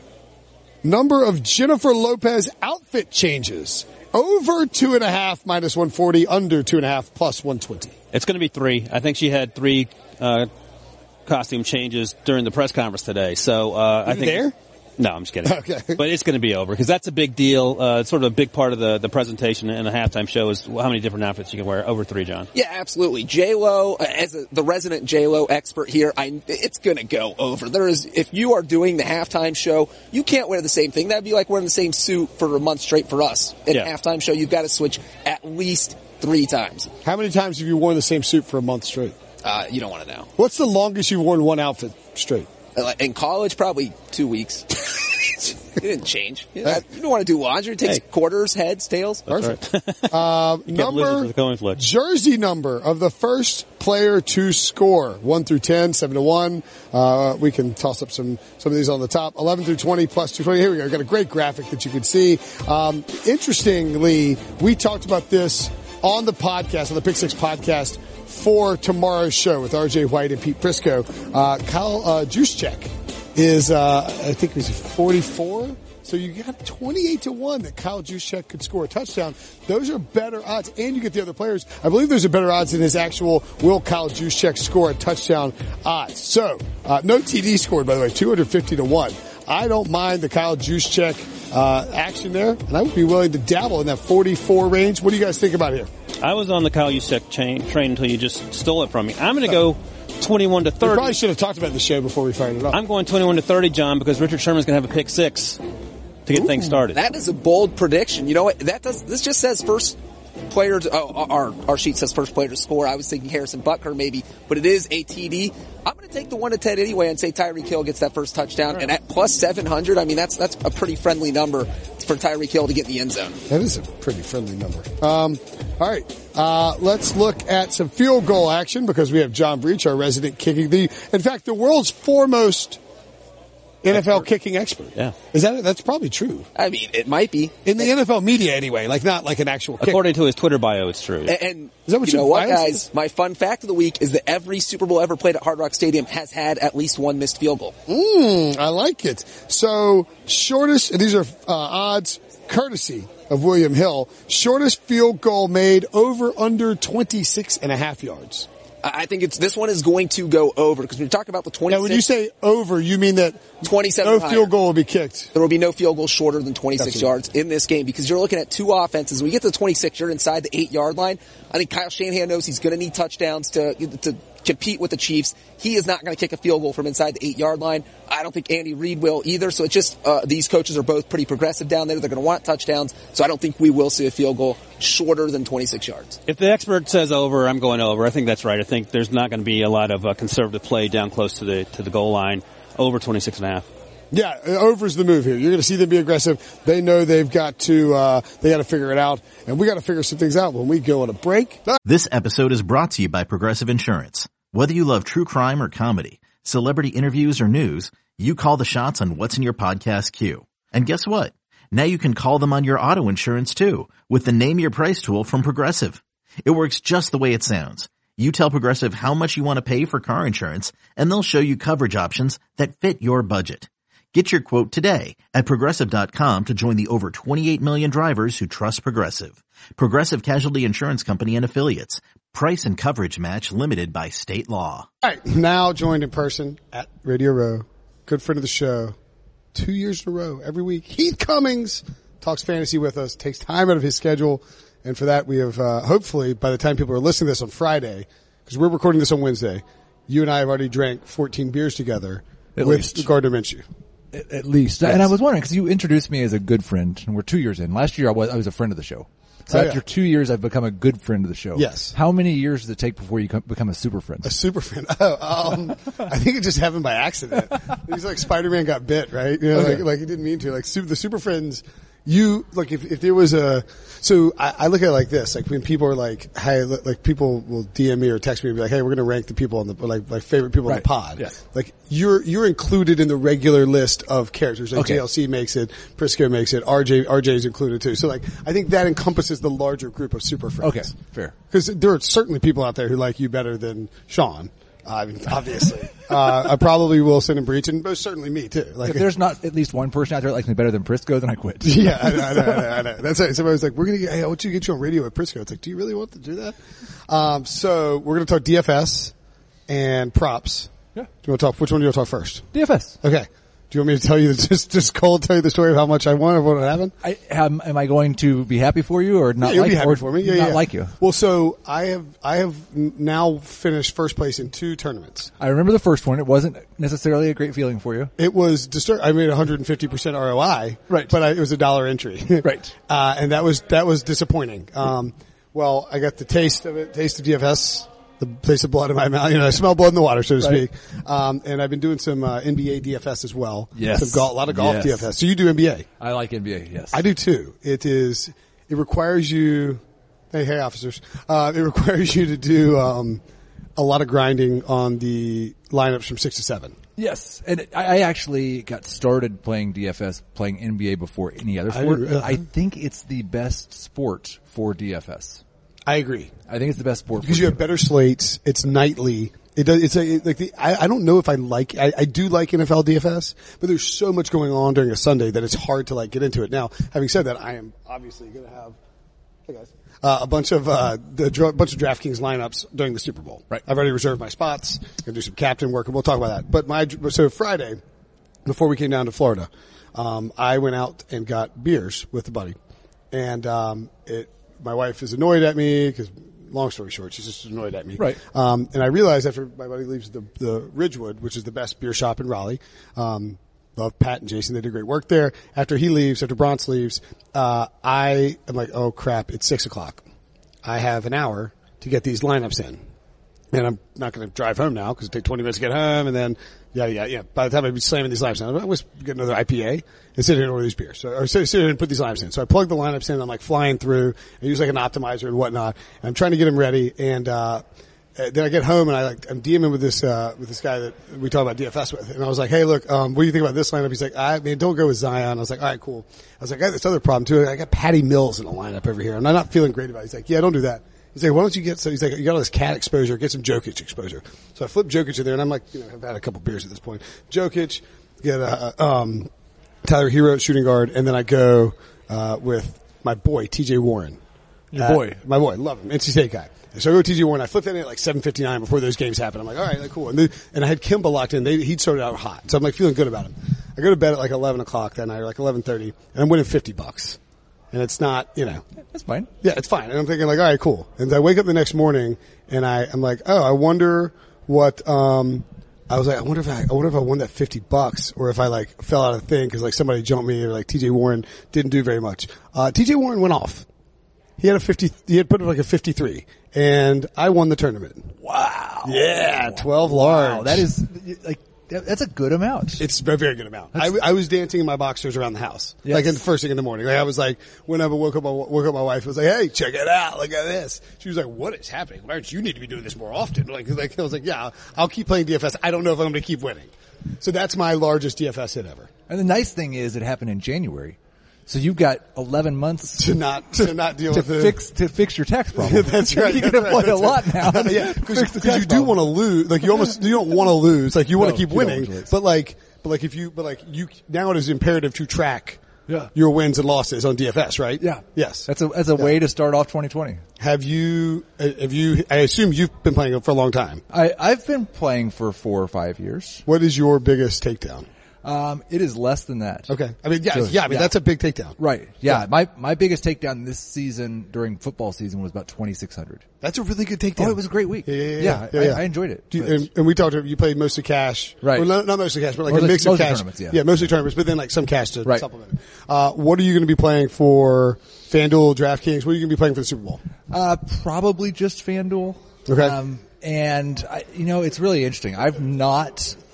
number of Jennifer Lopez outfit changes. Over two and a half minus one forty. Under two and a half plus one twenty. It's going to be three. I think she had three uh, costume changes during the press conference today. So uh, I think there. No, I'm just kidding. Okay. But it's going to be over because that's a big deal. Uh, it's sort of a big part of the, the presentation and the halftime show is how many different outfits you can wear. Over three, John. Yeah, absolutely. J-Lo, as a, the resident J-Lo expert here, I, it's going to go over. There is, if you are doing the halftime show, you can't wear the same thing. That'd be like wearing the same suit for a month straight for us. At yeah. halftime show, you've got to switch at least three times. How many times have you worn the same suit for a month straight? Uh, you don't want to know. What's the longest you've worn one outfit straight? In college, probably two weeks. It didn't change. You, know, you don't want to do laundry. It takes hey. quarters, heads, tails. Perfect. Right. uh, number, jersey number of the first player to score. one through ten, seven to one. Uh, we can toss up some, some of these on the top. eleven through twenty plus two twenty. Here we go. We've got a great graphic that you can see. Um, interestingly, we talked about this on the podcast, on the Pick Six podcast for tomorrow's show with R J White and Pete Prisco. Uh, Kyle uh, Juszczyk is, uh, I think it was forty-four. So you got twenty-eight to one that Kyle Juszczyk could score a touchdown. Those are better odds. And you get the other players. I believe those are better odds than his actual will Kyle Juszczyk score a touchdown odds. So, uh, no T D scored, by the way, two hundred fifty to one. I don't mind the Kyle Juszczyk, uh, action there. And I would be willing to dabble in that forty-four range. What do you guys think about here? I was on the Kyle Juszczyk chain, train until you just stole it from me. I'm going to go twenty-one to thirty. We probably should have talked about the show before we fired it up. I'm going twenty-one to thirty, John, because Richard Sherman's going to have a pick six to get Ooh, things started. That is a bold prediction. You know what? That does. This just says first player. To, oh, our our sheet says first player to score. I was thinking Harrison Butker maybe, but it is a T D. I'm going to take the one to ten anyway and say Tyreek Hill gets that first touchdown. Right. And at plus seven hundred, I mean that's that's a pretty friendly number for Tyreek Hill to get in the end zone. That is a pretty friendly number. Um, all right. Uh, let's look at some field goal action because we have John Breach, our resident kicking the, in fact, the world's foremost N F L expert. Kicking expert. Yeah. Is that, that's probably true. I mean, it might be. In the N F L media anyway, like not like an actual kick. According to his Twitter bio, it's true. And, and is that what you you know what, guys? My fun fact of the week is that every Super Bowl ever played at Hard Rock Stadium has had at least one missed field goal. Mm, I like it. So, shortest, and these are uh, odds, courtesy of William Hill, shortest field goal made over under twenty-six and a half yards. I think it's this one is going to go over because when you talk about the twenty-six. Now, when you say over, you mean that twenty-seven no higher. Field goal will be kicked. There will be no field goal shorter than twenty-six That's yards in this game because you're looking at two offenses. When you get to the twenty-six, you're inside the eight yard line. I think Kyle Shanahan knows he's going to need touchdowns to to compete with the Chiefs. He is not going to kick a field goal from inside the eight yard line. I don't think Andy Reid will either. So it's just uh, these coaches are both pretty progressive down there. They're going to want touchdowns. So I don't think we will see a field goal shorter than twenty-six yards. If the expert says over, I'm going over. I think that's right. I think there's not going to be a lot of uh, conservative play down close to the to the goal line. Over twenty-six and a half. Yeah, over's the move here. You're going to see them be aggressive. They know they've got to, uh, they got to figure it out. And we got to figure some things out when we go on a break. This episode is brought to you by Progressive Insurance. Whether you love true crime or comedy, celebrity interviews or news, you call the shots on what's in your podcast queue. And guess what? Now you can call them on your auto insurance too with the Name Your Price tool from Progressive. It works just the way it sounds. You tell Progressive how much you want to pay for car insurance, and they'll show you coverage options that fit your budget. Get your quote today at Progressive dot com to join the over twenty-eight million drivers who trust Progressive. Progressive Casualty Insurance Company and Affiliates. Price and coverage match limited by state law. All right, now joined in person at Radio Row, good friend of the show, two years in a row, every week. Heath Cummings talks fantasy with us, takes time out of his schedule, and for that we have, uh, hopefully, by the time people are listening to this on Friday, because we're recording this on Wednesday, you and I have already drank fourteen beers together at with least. Gardner Minshew. At, at least. Yes. And I was wondering, because you introduced me as a good friend, and we're two years in. Last year I was, I was a friend of the show. So oh, after yeah. two years, I've become a good friend of the show. Yes. How many years does it take before you become a super friend? A super friend. Oh, um, I think it just happened by accident. He's like Spider-Man got bit, right? You know, okay. like, like he didn't mean to. Like super, the super friends you like if if there was a so I, I look at it like this, like when people are like, hey, like people will D M me or text me and be like, hey, we're going to rank the people on the like my favorite people right. on the pod. Yes. Like you're you're included in the regular list of characters. Like okay. J L C makes it, Prisco makes it, R J R J is included too. So like I think that encompasses the larger group of super friends. Okay, fair. Because there are certainly people out there who like you better than Sean. I mean, obviously. uh, I probably Wilson and Breach, and most certainly me too. Like, if there's not at least one person out there that likes me better than Prisco, then I quit. Yeah, I know, I know, I know, I know. That's right. Somebody was like, we're gonna get, hey, I want you to get you on radio at Prisco. It's like, do you really want to do that? Um, so we're gonna talk D F S and props. Yeah. Do you want to talk, which one do you want to talk first? D F S. Okay. Do you want me to tell you, just, just cold tell you the story of how much I won or what happened? I, am, am I going to be happy for you or not yeah, like be happy or for me. Yeah, not yeah. like you? Well, so I have, I have now finished first place in two tournaments. I remember the first one. It wasn't necessarily a great feeling for you. It was distur- I made one hundred fifty percent R O I. Right. But I, it was a dollar entry. Right. Uh, and that was, that was disappointing. Um, well, I got the taste of it, taste of D F S. The taste of blood in my mouth. You know, I smell blood in the water, so to right. speak. Um, and I've been doing some, uh, N B A D F S as well. Yes. Some golf, a lot of golf yes. D F S. So you do N B A? I like N B A, yes. I do too. It is, it requires you, hey, hey officers, uh, it requires you to do, um, a lot of grinding on the lineups from six to seven. Yes, and I actually got started playing D F S, playing N B A before any other sport. I, uh, I think it's the best sport for D F S. I agree. I think it's the best sport because for you have better slates. It's nightly. It does. It's a, like the. I, I don't know if I like. I, I do like N F L D F S, but there's so much going on during a Sunday that it's hard to like get into it. Now, having said that, I am obviously going to have. Hey guys. Uh, a bunch of uh, the dr- bunch of DraftKings lineups during the Super Bowl. Right. I've already reserved my spots. Gonna do some captain work, and we'll talk about that. But my so Friday, before we came down to Florida, um, I went out and got beers with a buddy, and um, it. My wife is annoyed at me because, long story short, she's just annoyed at me. Right. Um, and I realized after my buddy leaves the, the Ridgewood, which is the best beer shop in Raleigh, um, love Pat and Jason. They did great work there. After he leaves, after Bronx leaves, uh, I am like, oh crap, it's six o'clock. I have an hour to get these lineups in. And I'm not going to drive home now because it takes twenty minutes to get home, and then yeah, yeah, yeah. By the time I'd be slamming these lineups in, I always get another I P A and sit here and order these beers. So, or sit, sit here and put these lineups in. So I plug the lineups in. And I'm like flying through. I use like an optimizer and whatnot. And I'm trying to get them ready. And uh then I get home and I like I'm DMing with this uh with this guy that we talk about D F S with. And I was like, hey, look, um, what do you think about this lineup? He's like, I mean, don't go with Zion. I was like, all right, cool. I was like, I got this other problem too. I got Patty Mills in the lineup over here, and I'm not feeling great about it. He's like, yeah, don't do that. He's like, why don't you get, so he's like, you got all this cat exposure, get some Jokic exposure. So I flip Jokic in there, and I'm like, you know, I've had a couple beers at this point. Jokic, get, uh, um, Tyler Hero at shooting guard, and then I go, uh, with my boy, T J Warren. Your uh, boy. My boy, love him, N C State guy. So I go with T J Warren, I flip that in at like seven fifty-nine before those games happen. I'm like, all right, like, cool. And, the, and I had Kimba locked in. They, he'd started out hot. So I'm like feeling good about him. I go to bed at like eleven o'clock that night, or like eleven thirty, and I'm winning fifty bucks. And it's not, you know. That's fine. Yeah, it's fine. And I'm thinking like, all right, cool. And I wake up the next morning and I, I'm like, oh, I wonder what, um, I was like, I wonder if I, I wonder if I won that fifty bucks or if I like fell out of the thing because like somebody jumped me or like T J Warren didn't do very much. Uh, T J Warren went off. He had a fifty, he had put up like a fifty-three and I won the tournament. Wow. Yeah, twelve large. Wow, that is like, that's a good amount. It's a very good amount. I, I was dancing in my boxers around the house, yes. like in the first thing in the morning. Like I was like, whenever I woke up, I woke up my wife. I was like, "Hey, check it out! Look at this." She was like, "What is happening? Lawrence, you need to be doing this more often." Like, like I was like, "Yeah, I'll keep playing D F S. I don't know if I'm going to keep winning." So that's my largest D F S hit ever. And the nice thing is, it happened in January. So you've got eleven months to not to not deal to with fix it. to fix your tax problem. That's right. You can that's play right, a lot now. Yeah, because you do want to lose. Like you almost you don't want to lose. Like you want to No, keep you don't winning. want to lose. But like but like if you but like you now it is imperative to track Yeah. your wins and losses on D F S, right? Yeah. Yes. That's a that's a Yeah. way to start off twenty twenty. Have you? uh, Have you? I assume you've been playing it for a long time. I I've been playing for four or five years. What is your biggest takedown? Um, it is less than that. Okay. I mean, yeah, So, yeah. I mean, yeah. that's a big takedown. Right. Yeah. yeah. My my biggest takedown this season during football season was about twenty-six hundred. That's a really good takedown. Oh, it was a great week. Yeah, yeah, yeah. yeah, yeah, I, yeah. I enjoyed it. Do you, But- and, and we talked. You played mostly cash, Right. Well, not, not mostly cash, but like Mostly- a mix of mostly cash. tournaments, yeah. mostly tournaments, but then like some cash to Right. supplement it. Uh, what are you going to be playing for FanDuel, DraftKings? What are you going to be playing for the Super Bowl? Uh, probably just FanDuel. Okay. Um, and I, you know, it's really interesting. I've not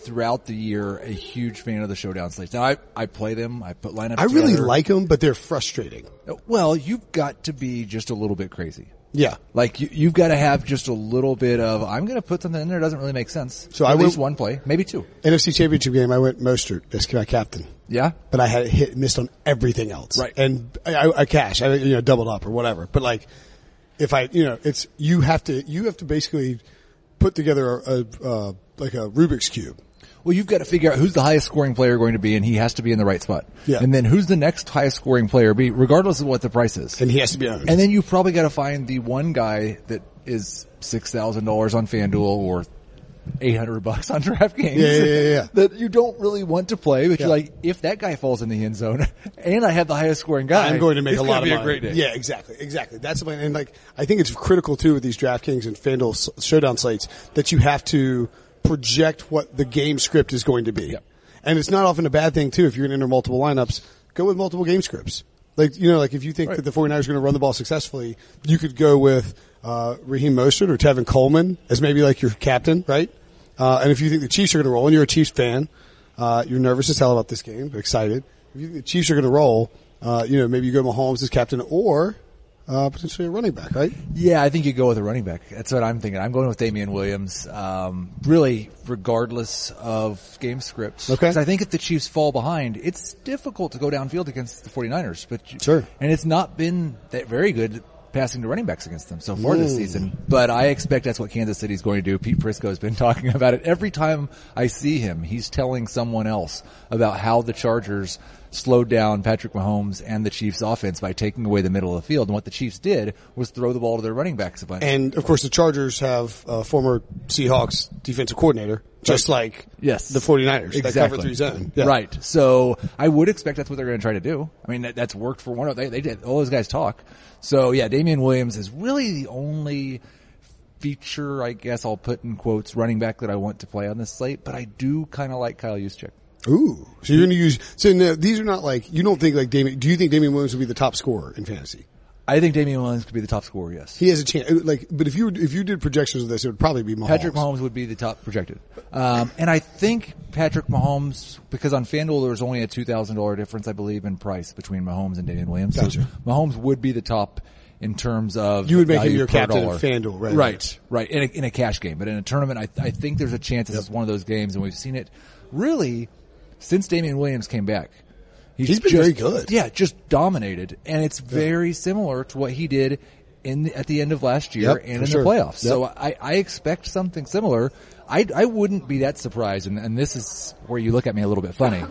throughout the year a huge fan of the showdown slates. Now I, I play them, I put lineups I really together. like them, but they're frustrating. Well, you've got to be just a little bit crazy. Yeah. Like you, you've got to have just a little bit of, I'm going to put something in there that doesn't really make sense. So At I least went, one play, maybe two. N F C Championship game, I went Mostert as my captain. Yeah. But I had hit, missed on everything else. Right. And I, I, I cash, I, you know, doubled up or whatever. But like, if I, you know, it's, you have to, you have to basically put together a, a uh, like a Rubik's Cube. Well, you've got to figure out who's the highest scoring player going to be, and he has to be in the right spot. Yeah. And then who's the next highest scoring player be, regardless of what the price is. And he has to be owned. And then you've probably got to find the one guy that is six thousand dollars on FanDuel or eight hundred bucks on DraftKings. Yeah, yeah, yeah, yeah. That you don't really want to play, but Yeah. you're like, if that guy falls in the end zone and I have the highest scoring guy, I'm going to make it's a lot of be money. a great day. Yeah, exactly, exactly. That's the plan. And like, I think it's critical too with these DraftKings and FanDuel s- showdown slates that you have to project what the game script is going to be. Yep. And it's not often a bad thing too if you're going to enter multiple lineups. Go with multiple game scripts. Like, you know, like if you think Right. that the 49ers are going to run the ball successfully, you could go with uh Raheem Mostert or Tevin Coleman as maybe like your captain, right? Uh and if you think the Chiefs are going to roll and you're a Chiefs fan, uh you're nervous as hell about this game, but excited. If you think the Chiefs are going to roll, uh you know, maybe you go Mahomes as captain or uh potentially a running back, right? Yeah, I think you go with a running back. That's what I'm thinking. I'm going with Damian Williams, um, really regardless of game scripts. Okay. 'Cause I think if the Chiefs fall behind, it's difficult to go downfield against the 49ers. But you- Sure. And it's not been that very good passing to running backs against them so far this season. But I expect that's what Kansas City's going to do. Pete Prisco has been talking about it. Every time I see him, he's telling someone else about how the Chargers slowed down Patrick Mahomes and the Chiefs offense by taking away the middle of the field. And what the Chiefs did was throw the ball to their running backs a bunch. And of course the Chargers have a former Seahawks defensive coordinator, just like Yes. the 49ers. Exactly. That cover three zone. Yeah. Right. So I would expect that's what they're going to try to do. I mean, that, that's worked for one of, they, they did, all those guys talk. So yeah, Damian Williams is really the only feature, I guess I'll put in quotes, running back that I want to play on this slate, but I do kind of like Kyle Juszczyk. Ooh. So you're going to use, so no, these are not like, you don't think like Damian, do you think Damian Williams will be the top scorer in fantasy? I think Damian Williams could be the top scorer, yes. He has a chance, like, but if you, if you did projections of this, it would probably be Mahomes. Patrick Mahomes would be the top projected. Um, and I think Patrick Mahomes, because on FanDuel there's only a two thousand dollars difference, I believe, in price between Mahomes and Damian Williams. Gotcha. So Mahomes would be the top in terms of You would make him value your per captain dollar. of FanDuel, right? Right, right. In a, in a cash game. But in a tournament, I, I think there's a chance this is one of those games, and we've seen it really since Damian Williams came back. He's, He's been just, very good. Yeah, just dominated. And it's very similar to what he did in the, at the end of last year Yep, and for in sure. the playoffs. Yep. So I, I expect something similar. I, I wouldn't be that surprised, and, and this is where you look at me a little bit funny.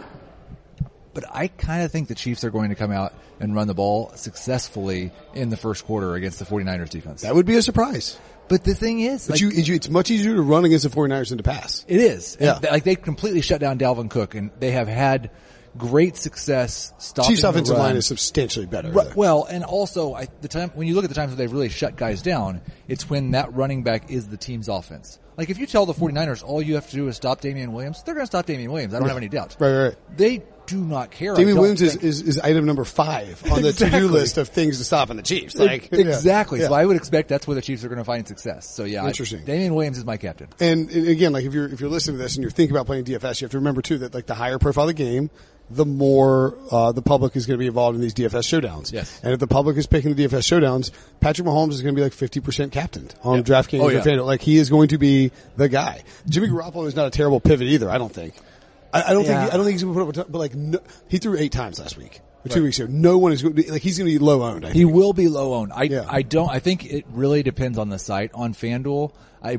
But I kind of think the Chiefs are going to come out and run the ball successfully in the first quarter against the 49ers defense. That would be a surprise. But the thing is, But like, you, you, it's much easier to run against the 49ers than to pass. it is. Yeah. And, like they completely shut down Dalvin Cook, and they have had great success stopping Chiefs the offensive run. line is substantially better. Right, well, and also I, the time when you look at the times when they've really shut guys down, it's when that running back is the team's offense. Like if you tell the 49ers all you have to do is stop Damian Williams, they're going to stop Damian Williams. I don't have any doubt. Right, right, right. They do not care. Damian I don't Williams is, think. is, is item number five on the Exactly. to-do list of things to stop in the Chiefs. Like yeah. exactly. Yeah. So I would expect that's where the Chiefs are going to find success. So yeah, Interesting. I, Damian Williams is my captain. And, and again, like if you're if you're listening to this and you're thinking about playing D F S, you have to remember too that like the higher profile the game, the more uh the public is going to be involved in these D F S showdowns. Yes. And if the public is picking the D F S showdowns, Patrick Mahomes is going to be like fifty percent captained on Yep. DraftKings Oh, or yeah. FanDuel. Like he is going to be the guy. Jimmy Garoppolo is not a terrible pivot either. I don't think. I, I don't Yeah. think. I don't think he's going to put up a ton, but like no, he threw eight times last week or two weeks ago. No one is going to be like he's going to be low owned. I He think. will be low owned. I Yeah. I don't. I think it really depends on the site. On FanDuel, I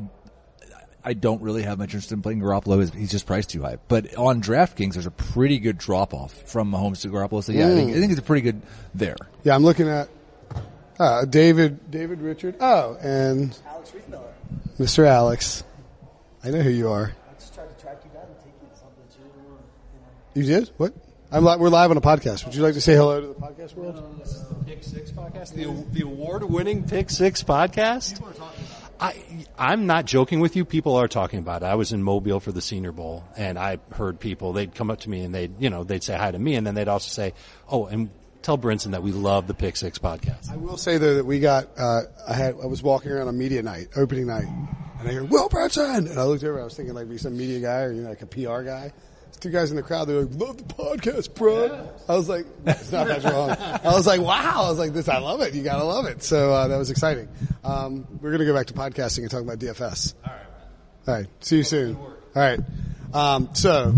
I don't really have much interest in playing Garoppolo. He's just priced too high. But on DraftKings, there's a pretty good drop off from Mahomes to Garoppolo. So yeah, I, think, I think it's a pretty good there. Yeah, I'm looking at uh, David David Richard. Oh, and Alex Riefmiller. Mister Alex. I know who you are. I just tried to track you down and take you to something too. You know. You did? What? I'm li- we're live on a podcast. Would you like to say hello to the podcast world? No, this is the Pick Six podcast, the the award-winning Pick Six podcast. I I'm not joking with you. People are talking about it. I was in Mobile for the Senior Bowl, and I heard people. They'd come up to me and they'd you know they'd say hi to me, and then they'd also say, "Oh, and tell Brinson that we love the Pick Six podcast." I will say though that we got. Uh, I had. I was walking around on media night, opening night, and I hear Will Brinson, and I looked over. I was thinking like be some media guy or you know like a P R guy. There's two guys in the crowd. They're like, "Love the podcast, bro." Yeah. I was like, "It's not that wrong." I was like, "Wow!" I was like, "This, I love it. You gotta love it." So uh, that was exciting. Um, we're gonna go back to podcasting and talk about D F S. All right. All right. See you soon. All right. Um, so,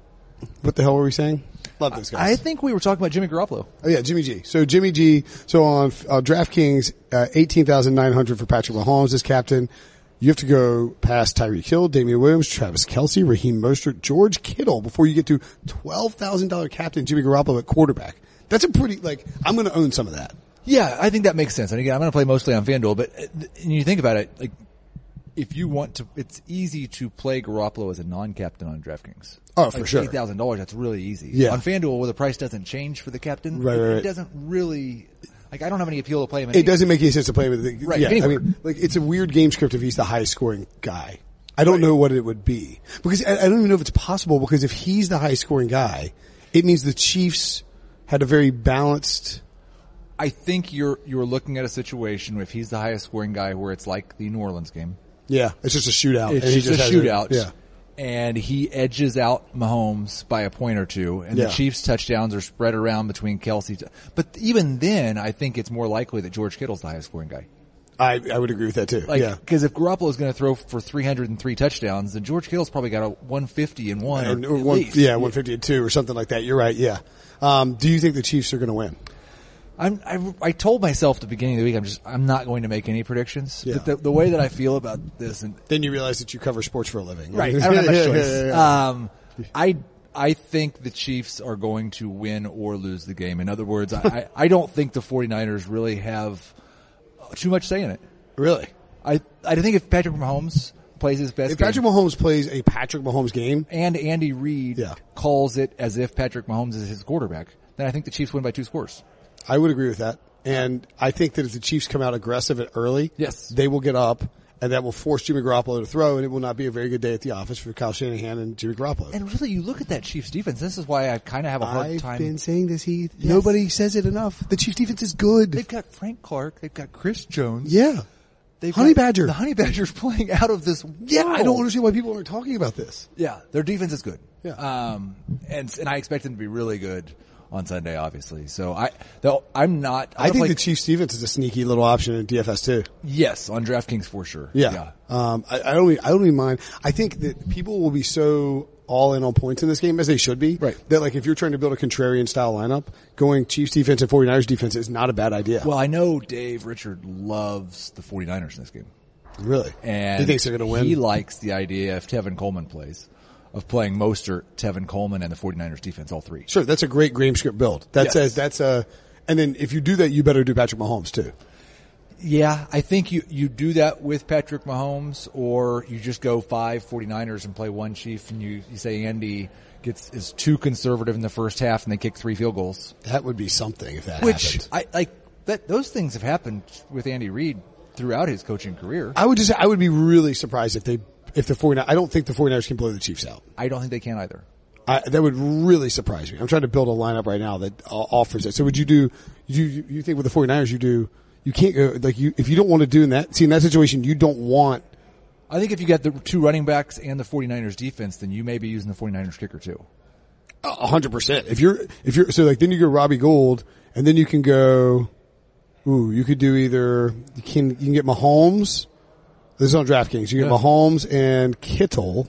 what the hell were we saying? Love those guys. I think we were talking about Jimmy Garoppolo. Oh yeah, Jimmy G. So Jimmy G. So on uh, DraftKings, uh, eighteen thousand nine hundred for Patrick Mahomes as captain. You have to go past Tyreek Hill, Damian Williams, Travis Kelce, Raheem Mostert, George Kittle before you get to twelve thousand dollars captain Jimmy Garoppolo at quarterback. That's a pretty, like, I'm going to own some of that. Yeah, I think that makes sense. And again, I'm going to play mostly on FanDuel, but uh, and you think about it, like, if you want to, it's easy to play Garoppolo as a non-captain on DraftKings. Oh, like for sure. eight thousand dollars, that's really easy. Yeah. On FanDuel, where the price doesn't change for the captain, right, it, right, it right. doesn't really, like, I don't have any appeal to play him. It doesn't make any sense to play with the, right, yeah, anywhere. I mean, like, it's a weird game script if he's the highest scoring guy. I don't right. know what it would be. Because I, I don't even know if it's possible, because if he's the highest scoring guy, it means the Chiefs had a very balanced. I think you're, you're looking at a situation if he's the highest scoring guy where it's like the New Orleans game. Yeah, it's just a shootout. It's and just, he just a shootout. A, yeah. And he edges out Mahomes by a point or two, and yeah. the Chiefs' touchdowns are spread around between Kelce. But even then, I think it's more likely that George Kittle's the highest scoring guy. I, I would agree with that too. Like, yeah, because if Garoppolo is going to throw for three hundred three touchdowns, then George Kittle's probably got a one fifty and one, and, or, or one, least. yeah, one fifty and two or something like that. You're right. Yeah. Um, do you think the Chiefs are going to win? I'm, I, I told myself at the beginning of the week, I'm just, I'm not going to make any predictions. Yeah. But the, the way that I feel about this, and then you realize that you cover sports for a living, right? I don't have much yeah, choice. Yeah, yeah. Um, I, I think the Chiefs are going to win or lose the game. In other words, I, I don't think the 49ers really have too much say in it. Really? I, I think if Patrick Mahomes plays his best if game, Patrick Mahomes plays a Patrick Mahomes game, and Andy Reid yeah. calls it as if Patrick Mahomes is his quarterback, then I think the Chiefs win by two scores. I would agree with that. And I think that if the Chiefs come out aggressive at early, yes. they will get up, and that will force Jimmy Garoppolo to throw, and it will not be a very good day at the office for Kyle Shanahan and Jimmy Garoppolo. And really, you look at that Chiefs defense, this is why I kind of have a hard I've time. I've been saying this, Heath. Yes. Nobody says it enough. The Chiefs defense is good. They've got Frank Clark. They've got Chris Jones. Yeah. They've Honey Badger. The Honey Badger's playing out of this world. Yeah, I don't understand why people aren't talking about this. Yeah, their defense is good. Yeah. Um, and, and I expect them to be really good on Sunday, obviously. So I, though I'm not. I'm I think play, the Chiefs defense is a sneaky little option in D F S too. Yes, on DraftKings for sure. Yeah. yeah. Um, I, I don't. Even, I don't even mind. I think that people will be so all in on points in this game, as they should be. Right. That like if you're trying to build a contrarian style lineup, going Chiefs defense and 49ers defense is not a bad idea. Well, I know Dave Richard loves the 49ers in this game. Really? And he thinks they're going to win. He likes the idea if Tevin Coleman plays. Of playing Mostert, Tevin Coleman, and the 49ers defense, all three. Sure, that's a great game script build. That's yes. a, that's a, and then if you do that, you better do Patrick Mahomes too. Yeah, I think you, you do that with Patrick Mahomes, or you just go five 49ers and play one Chief, and you, you say Andy gets, is too conservative in the first half and they kick three field goals. That would be something if that Which, happened. I, like, that, those things have happened with Andy Reid throughout his coaching career. I would just, I would be really surprised if they, If the 49ers, I don't think the 49ers can blow the Chiefs out. I don't think they can either. I, that would really surprise me. I'm trying to build a lineup right now that uh, offers it. So would you do, you, you think with the 49ers you do, you can't go, like you, if you don't want to do in that, see in that situation you don't want. I think if you got the two running backs and the 49ers defense, then you may be using the 49ers kicker too. A hundred percent. If you're, if you're, so like then you go Robbie Gould and then you can go, ooh, you could do either, you can, you can get Mahomes. This is on DraftKings. You get yeah. Mahomes and Kittle.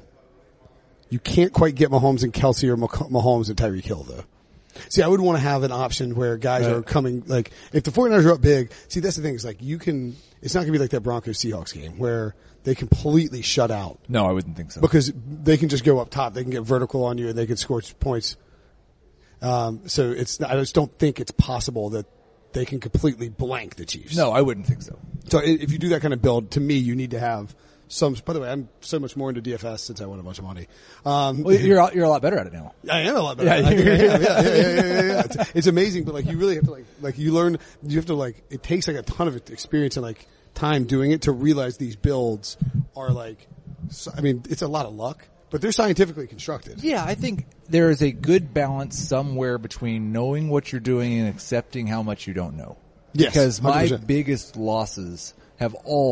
You can't quite get Mahomes and Kelce or Mahomes and Tyreek Hill though. See, I would want to have an option where guys right. are coming, like, if the 49ers are up big, see, that's the thing, is like, you can, it's not going to be like that Broncos Seahawks game where they completely shut out. No, I wouldn't think so. Because they can just go up top. They can get vertical on you and they can score points. Um, so it's, I just don't think it's possible that they can completely blank the Chiefs. No, I wouldn't think so. So if you do that kind of build, to me, you need to have some, by the way, I'm so much more into D F S since I won a bunch of money. Um, well, you're, you're a lot better at it now. I am a lot better yeah, at it. Yeah, yeah, yeah, yeah, yeah, yeah, yeah. It's, it's amazing, but like you really have to like, like you learn, you have to like, it takes like a ton of experience and like time doing it to realize these builds are like, I mean, it's a lot of luck. But they're scientifically constructed. Yeah, I think there is a good balance somewhere between knowing what you're doing and accepting how much you don't know. Yes, because my one hundred percent. biggest losses have all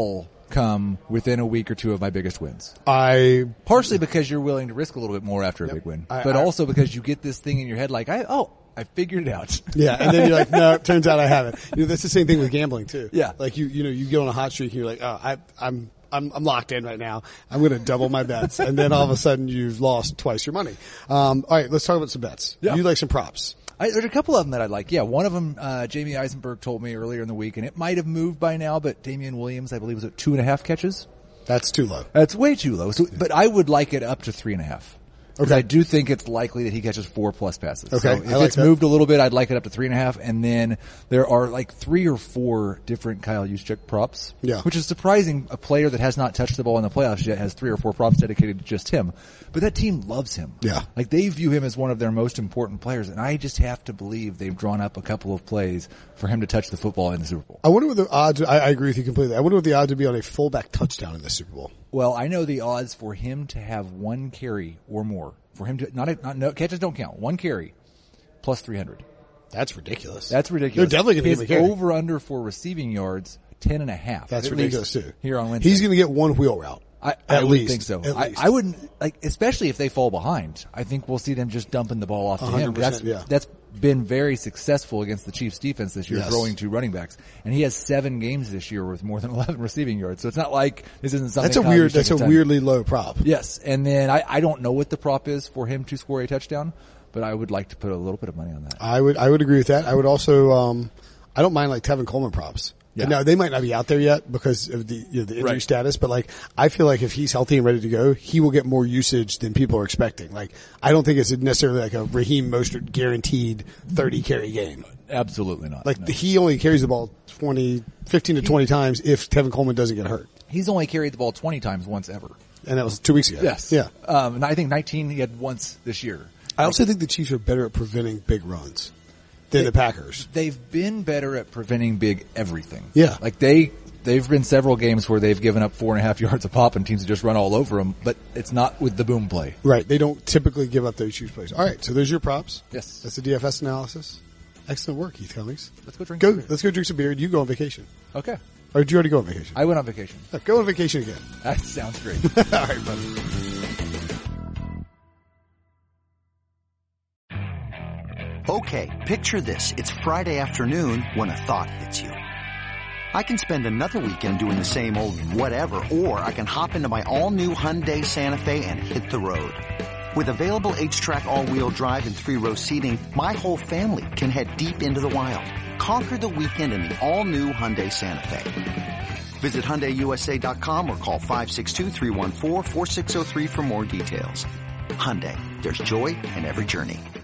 come within a week or two of my biggest wins. I partially because you're willing to risk a little bit more after yep. a big win, I, but I, also because you get this thing in your head like, I oh, I figured it out. Yeah, and then you're like, no, it turns out I haven't. You know, that's the same thing with gambling too. Yeah, like you, you know, you go on a hot streak and you're like, oh, I, I'm. I'm, I'm locked in right now. I'm going to double my bets. And then all of a sudden you've lost twice your money. Um, all right, let's talk about some bets. Yeah. You like some props. I, there's a couple of them that I like. Yeah, one of them, uh, Jamie Eisenberg told me earlier in the week, and it might have moved by now, but Damian Williams, I believe, was at two and a half catches. That's too low. That's way too low. So, but I would like it up to three and a half. Okay. I do think it's likely that he catches four plus passes. Okay. So if like it's that. moved a little bit, I'd like it up to three and a half. And then there are like three or four different Kyle Juszczyk props. Yeah. Which is surprising. A player that has not touched the ball in the playoffs yet has three or four props dedicated to just him. But that team loves him. Yeah. Like they view him as one of their most important players. And I just have to believe they've drawn up a couple of plays for him to touch the football in the Super Bowl. I wonder what the odds, I, I agree with you completely. I wonder what the odds would be on a fullback touchdown in the Super Bowl. Well, I know the odds for him to have one carry or more. For him to, not, a, not, no, catches don't count. One carry, plus three hundred. That's ridiculous. That's ridiculous. They're definitely going to give him a carry. Over under for receiving yards, ten and a half. That's ridiculous too. Here on Wednesday. He's going to get one wheel route. I, at I would least. think so. At I, least. I wouldn't, like, especially if they fall behind. I think we'll see them just dumping the ball off to him. That's, yeah. that's been very successful against the Chiefs defense this year, yes. throwing two running backs. And he has seven games this year with more than eleven receiving yards. So it's not like this isn't something. That's a Kyle weird, Juszczyk that's a has done. weirdly low prop. Yes. And then I, I don't know what the prop is for him to score a touchdown, but I would like to put a little bit of money on that. I would, I would agree with that. I would also, um, I don't mind like Tevin Coleman props. Yeah. Now they might not be out there yet because of the, you know, the injury Right. status, but like I feel like if he's healthy and ready to go, he will get more usage than people are expecting. Like I don't think it's necessarily like a Raheem Mostert guaranteed thirty carry game. Absolutely not. Like no. he only carries the ball twenty, fifteen to twenty times if Tevin Coleman doesn't get hurt. He's only carried the ball twenty times once ever. And that was two weeks ago. Yes. Yeah. Um, and I think nineteen he had once this year. I also think the Chiefs are better at preventing big runs than They- the Packers. They've been better at preventing big everything. Yeah. Like they, they've been several games where they've given up four and a half yards a pop and teams have just run all over them, but it's not with the boom play. Right. They don't typically give up those huge plays. All right. So there's your props. Yes. That's the D F S analysis. Excellent work, Heath Cummings. Let's go drink Go, some beer. let's go drink some beer. You go on vacation. Okay. Or did you already go on vacation? I went on vacation. Uh, Go on vacation again. That sounds great. All right, buddy. Okay, picture this. It's Friday afternoon when a thought hits you. I can spend another weekend doing the same old whatever, or I can hop into my all-new Hyundai Santa Fe and hit the road. With available H-Track all-wheel drive and three-row seating, my whole family can head deep into the wild. Conquer the weekend in the all-new Hyundai Santa Fe. Visit Hyundai U S A dot com or call five six two, three one four, four six zero three for more details. Hyundai, there's joy in every journey.